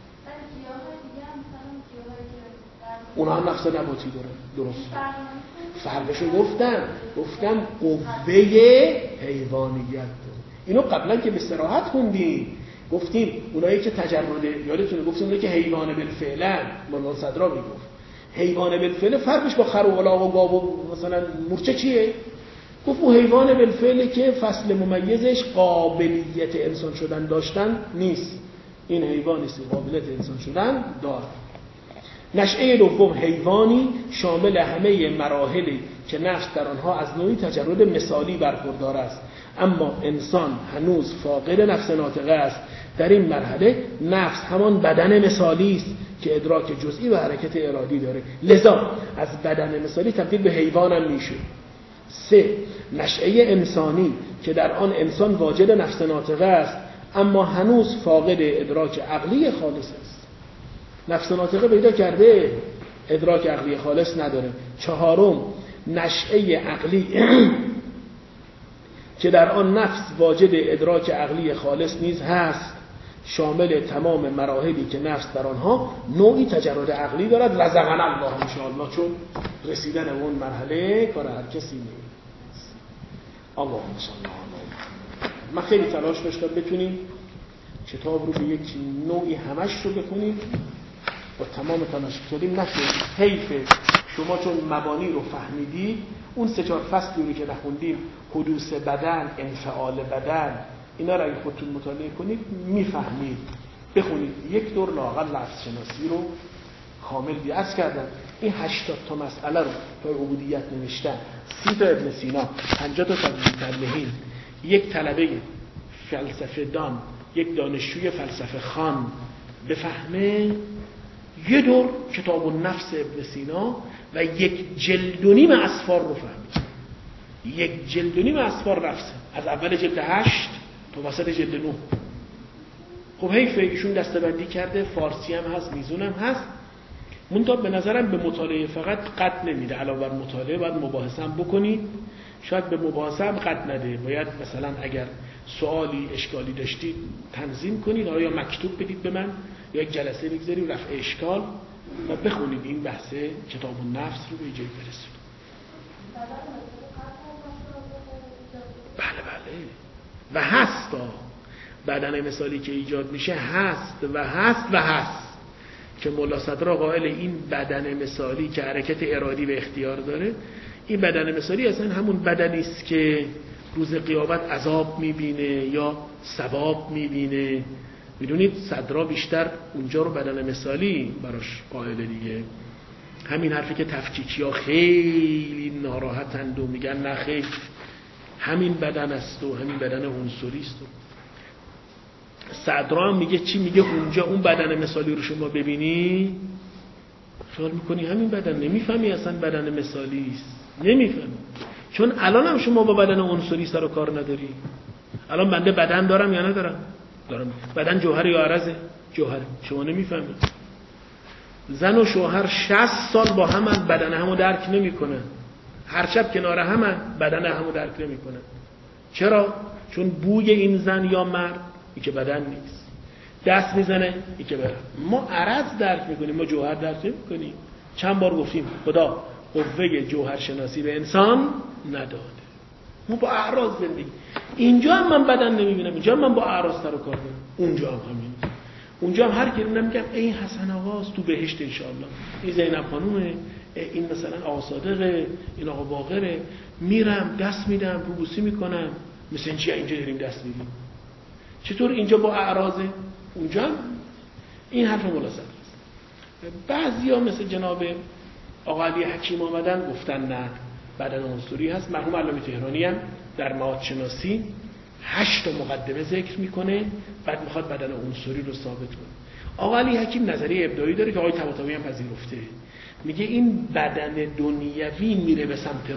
اونا هم نفس نباتی داره. درست. فرقشو گفتم قوه حیوانیت داره. اینو قبلا که به صراحت خوندیم گفتیم اونایی که تجرد، یادتونه گفتیم اونایی که حیوان بالفعلن، مولانا صدرا میگفت حیوان بالفعل فرقش با خر و الاغ و گاو و مثلا مورچه چیه؟ گفت اون حیوان بالفعله که فصل ممیزش قابلیت انسان شدن داشتن نیست، این حیوانی است قابلیت انسان شدن داره. نشأه دوم حیوانی شامل همه مراحلی که نفس در آنها از نوعی تجرد مثالی برخوردار است، اما انسان هنوز فاقد نفس ناطقه است. در این مرحله نفس همان بدن مثالی است که ادراک جزئی و حرکت ارادی داره، لذا از بدن مثالی تبدیل به حیوان هم میشه. 3 نشأه انسانی که در آن انسان واجد نفس ناطقه است اما هنوز فاقد ادراک عقلی خالص است. نفس ناطقه پیدا کرده، ادراک عقلی خالص نداره. 4 نشأه عقلی که در آن نفس واجد ادراک عقلی خالص نیز هست، شامل تمام مراحلی که نفس در آنها نوعی تجرد عقلی دارد. رزقنا الله ان شاء الله، چون رسیدن به اون مرحله کار هر کسی نیست. اللهم صل علی. من خیلی تلاش داشتم بتونیم کتاب رو به یک نوعی همش رو بکنیم، با تمام تلاش کردیم نشد. حیف شما چون مبانی رو فهمیدید، اون 3-4 فصلی رو که نخوندیم، حدوث بدن، انفعال بدن، اینا رو اگه خودتون مطالعه کنید میفهمید. بخونید یک دور لااقل لفظ شناسی رو کامل بیعت کردن. این 80 تا مسئله رو تا عبودیت نوشتن، 30 تا ابن سینا، 50 تا متلهین، یک طلبه فلسفه دان، یک دانشجوی فلسفه خوان بفهمه، یه دور کتاب النفس ابن سینا و 1.5 جلد اسفار رو فهمید. 1.5 جلد اسفار رفته از اول جلد 8 تا وسط جلد 9. خب حیفه ایشون دسته‌بندی کرده، فارسی هم هست، میزون هم هست. منتها به نظرم به مطالعه فقط قد نمیده، علاوه بر مطالعه باید مباحثه هم بکنید. شاید به مباحثه هم قد نده، باید مثلا اگر سوالی اشکالی داشتید تنظیم کنید، حالا یا مکتوب بدید به من یا یک جلسه بگذاریم رفع اشکال و بخونید این بحث کتاب النفس رو به جای برسونید. بله و هست بدن مثالی که ایجاد میشه هست که ملا صدرا قائل این بدن مثالی که حرکت ارادی و اختیار داره، این بدن مثالی اصلا همون بدنی است که روز قیامت عذاب میبینه یا ثواب میبینه. میدونید صدرا بیشتر اونجا رو بدن مثالی براش قائل دیگه. همین حرفی که تفکیکی ها خیلی ناراحتند و میگن نه خیر همین بدن است و همین بدن عنصری است. صدرا هم میگه چی؟ میگه اونجا اون بدن مثالی رو شما ببینی خیال میکنی همین بدن، نمیفهمی اصلا بدن مثالی است، نمیفهمی. چون الان هم شما با بدن عنصری سر و کار نداری. الان بنده بدن دارم یا ندارم؟ دارم. بدن جوهر یا عرضه؟ جوهر. شما نمیفهمی. زن و شوهر 60 سال با هم بدن همو درک نمیکنن. هر شب کنار هم بدن همو درک نمیکنن. چرا؟ چون بوی این زن یا مرد ای که بدن نیست، دست میزنه ای که بدن. ما عرض درک میکنیم، ما جوهر درک نمیکنیم. چند بار گفتیم خدا قوه جوهر شناسی به انسان نداده. ما با اعراض زندگی. اینجا هم من بدن نمیبینم، اینجا هم من با اعراض سر و کار دارم، اونجا هم همین. اونجا هم هر کی رو نمیگم این حسن آقاست تو بهشت ان شاءالله، این زینب خانومه، این مثلا آقا صادقه، این آقا باقره، میرم دست میدم، روبوسی میکنم، مثلا چی اینجا داریم دست میدیم. چطور اینجا با اعراضه؟ اونجا هم این حرف ملا صدر است. بعضیا مثل جناب آقا علی حکیم آمدن گفتن نه بدن عنصری هست. مرحوم علامه تهرانی هم در معاد شناسی 8 تا مقدمه ذکر میکنه، بعد میخواد بدن عنصری رو ثابت کنه. آقا علی حکیم نظریه ابداعی داره که آقای طباطبایی هم پذیرفته. میگه این بدن دنیوی میره به سمت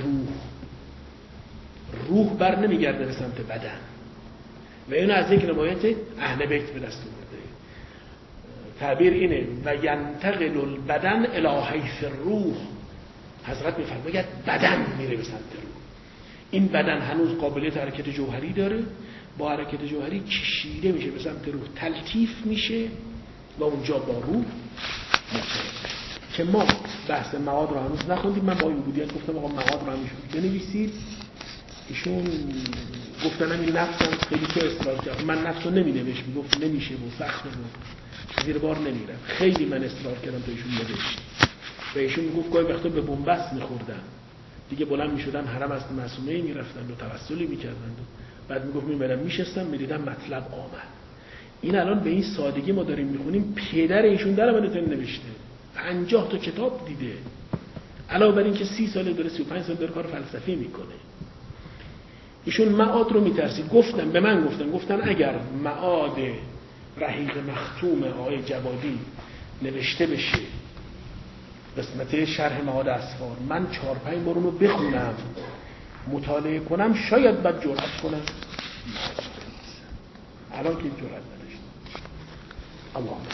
روح بر نمیگرده به سمت بدن و اینو از یک روایت اهل بیت به دست آورده. تعبیر اینه و ینتقل البدن الی حیث الروح. حضرت میفرماید بدن میره به سمت روح. این بدن هنوز قابلیت حرکت جوهری داره، با حرکت جوهری کشیده میشه به سمت روح، تلطیف میشه و اونجا با روح میشه. که ما بحث معاد رو هنوز نخوندیم. من با این عبودیت گفتم آقا معاد رو همیشه بنویسید. ایشون گفتن این نفس هم خیلی تو اصرار کرد. من نفس رو نمی‌نوشت، میگفت نمیشه و سخته و زیر بار نمیرم. خیلی من اصرار کردم تا ایشون نوشت و ایشون میگفت گاهی وقتا به بنبست میخوردن دیگه، بلند میشدن حرم از معصومه میرفتن و توسلی میکردن و بعد میگفت میبرم میشستم میدیدم مطلب آمد. این الان به این سادگی ما داریم میخونیم. پدر ایشون در اومده نوشته 50 تا کتاب دیده، علاوه بر این که 30 سال داره 35 سال داره کار فلسفی میکنه. ایشون معاد رو میترسید. به من گفتن اگر معاد رحیق مختوم آقای جوادی نوشته بشه قسمت شرح معاد اسفار، من 4-5 بار رو بخونم مطالعه کنم شاید بعد جرأت کنم. الان که جرأت نداشتم. الله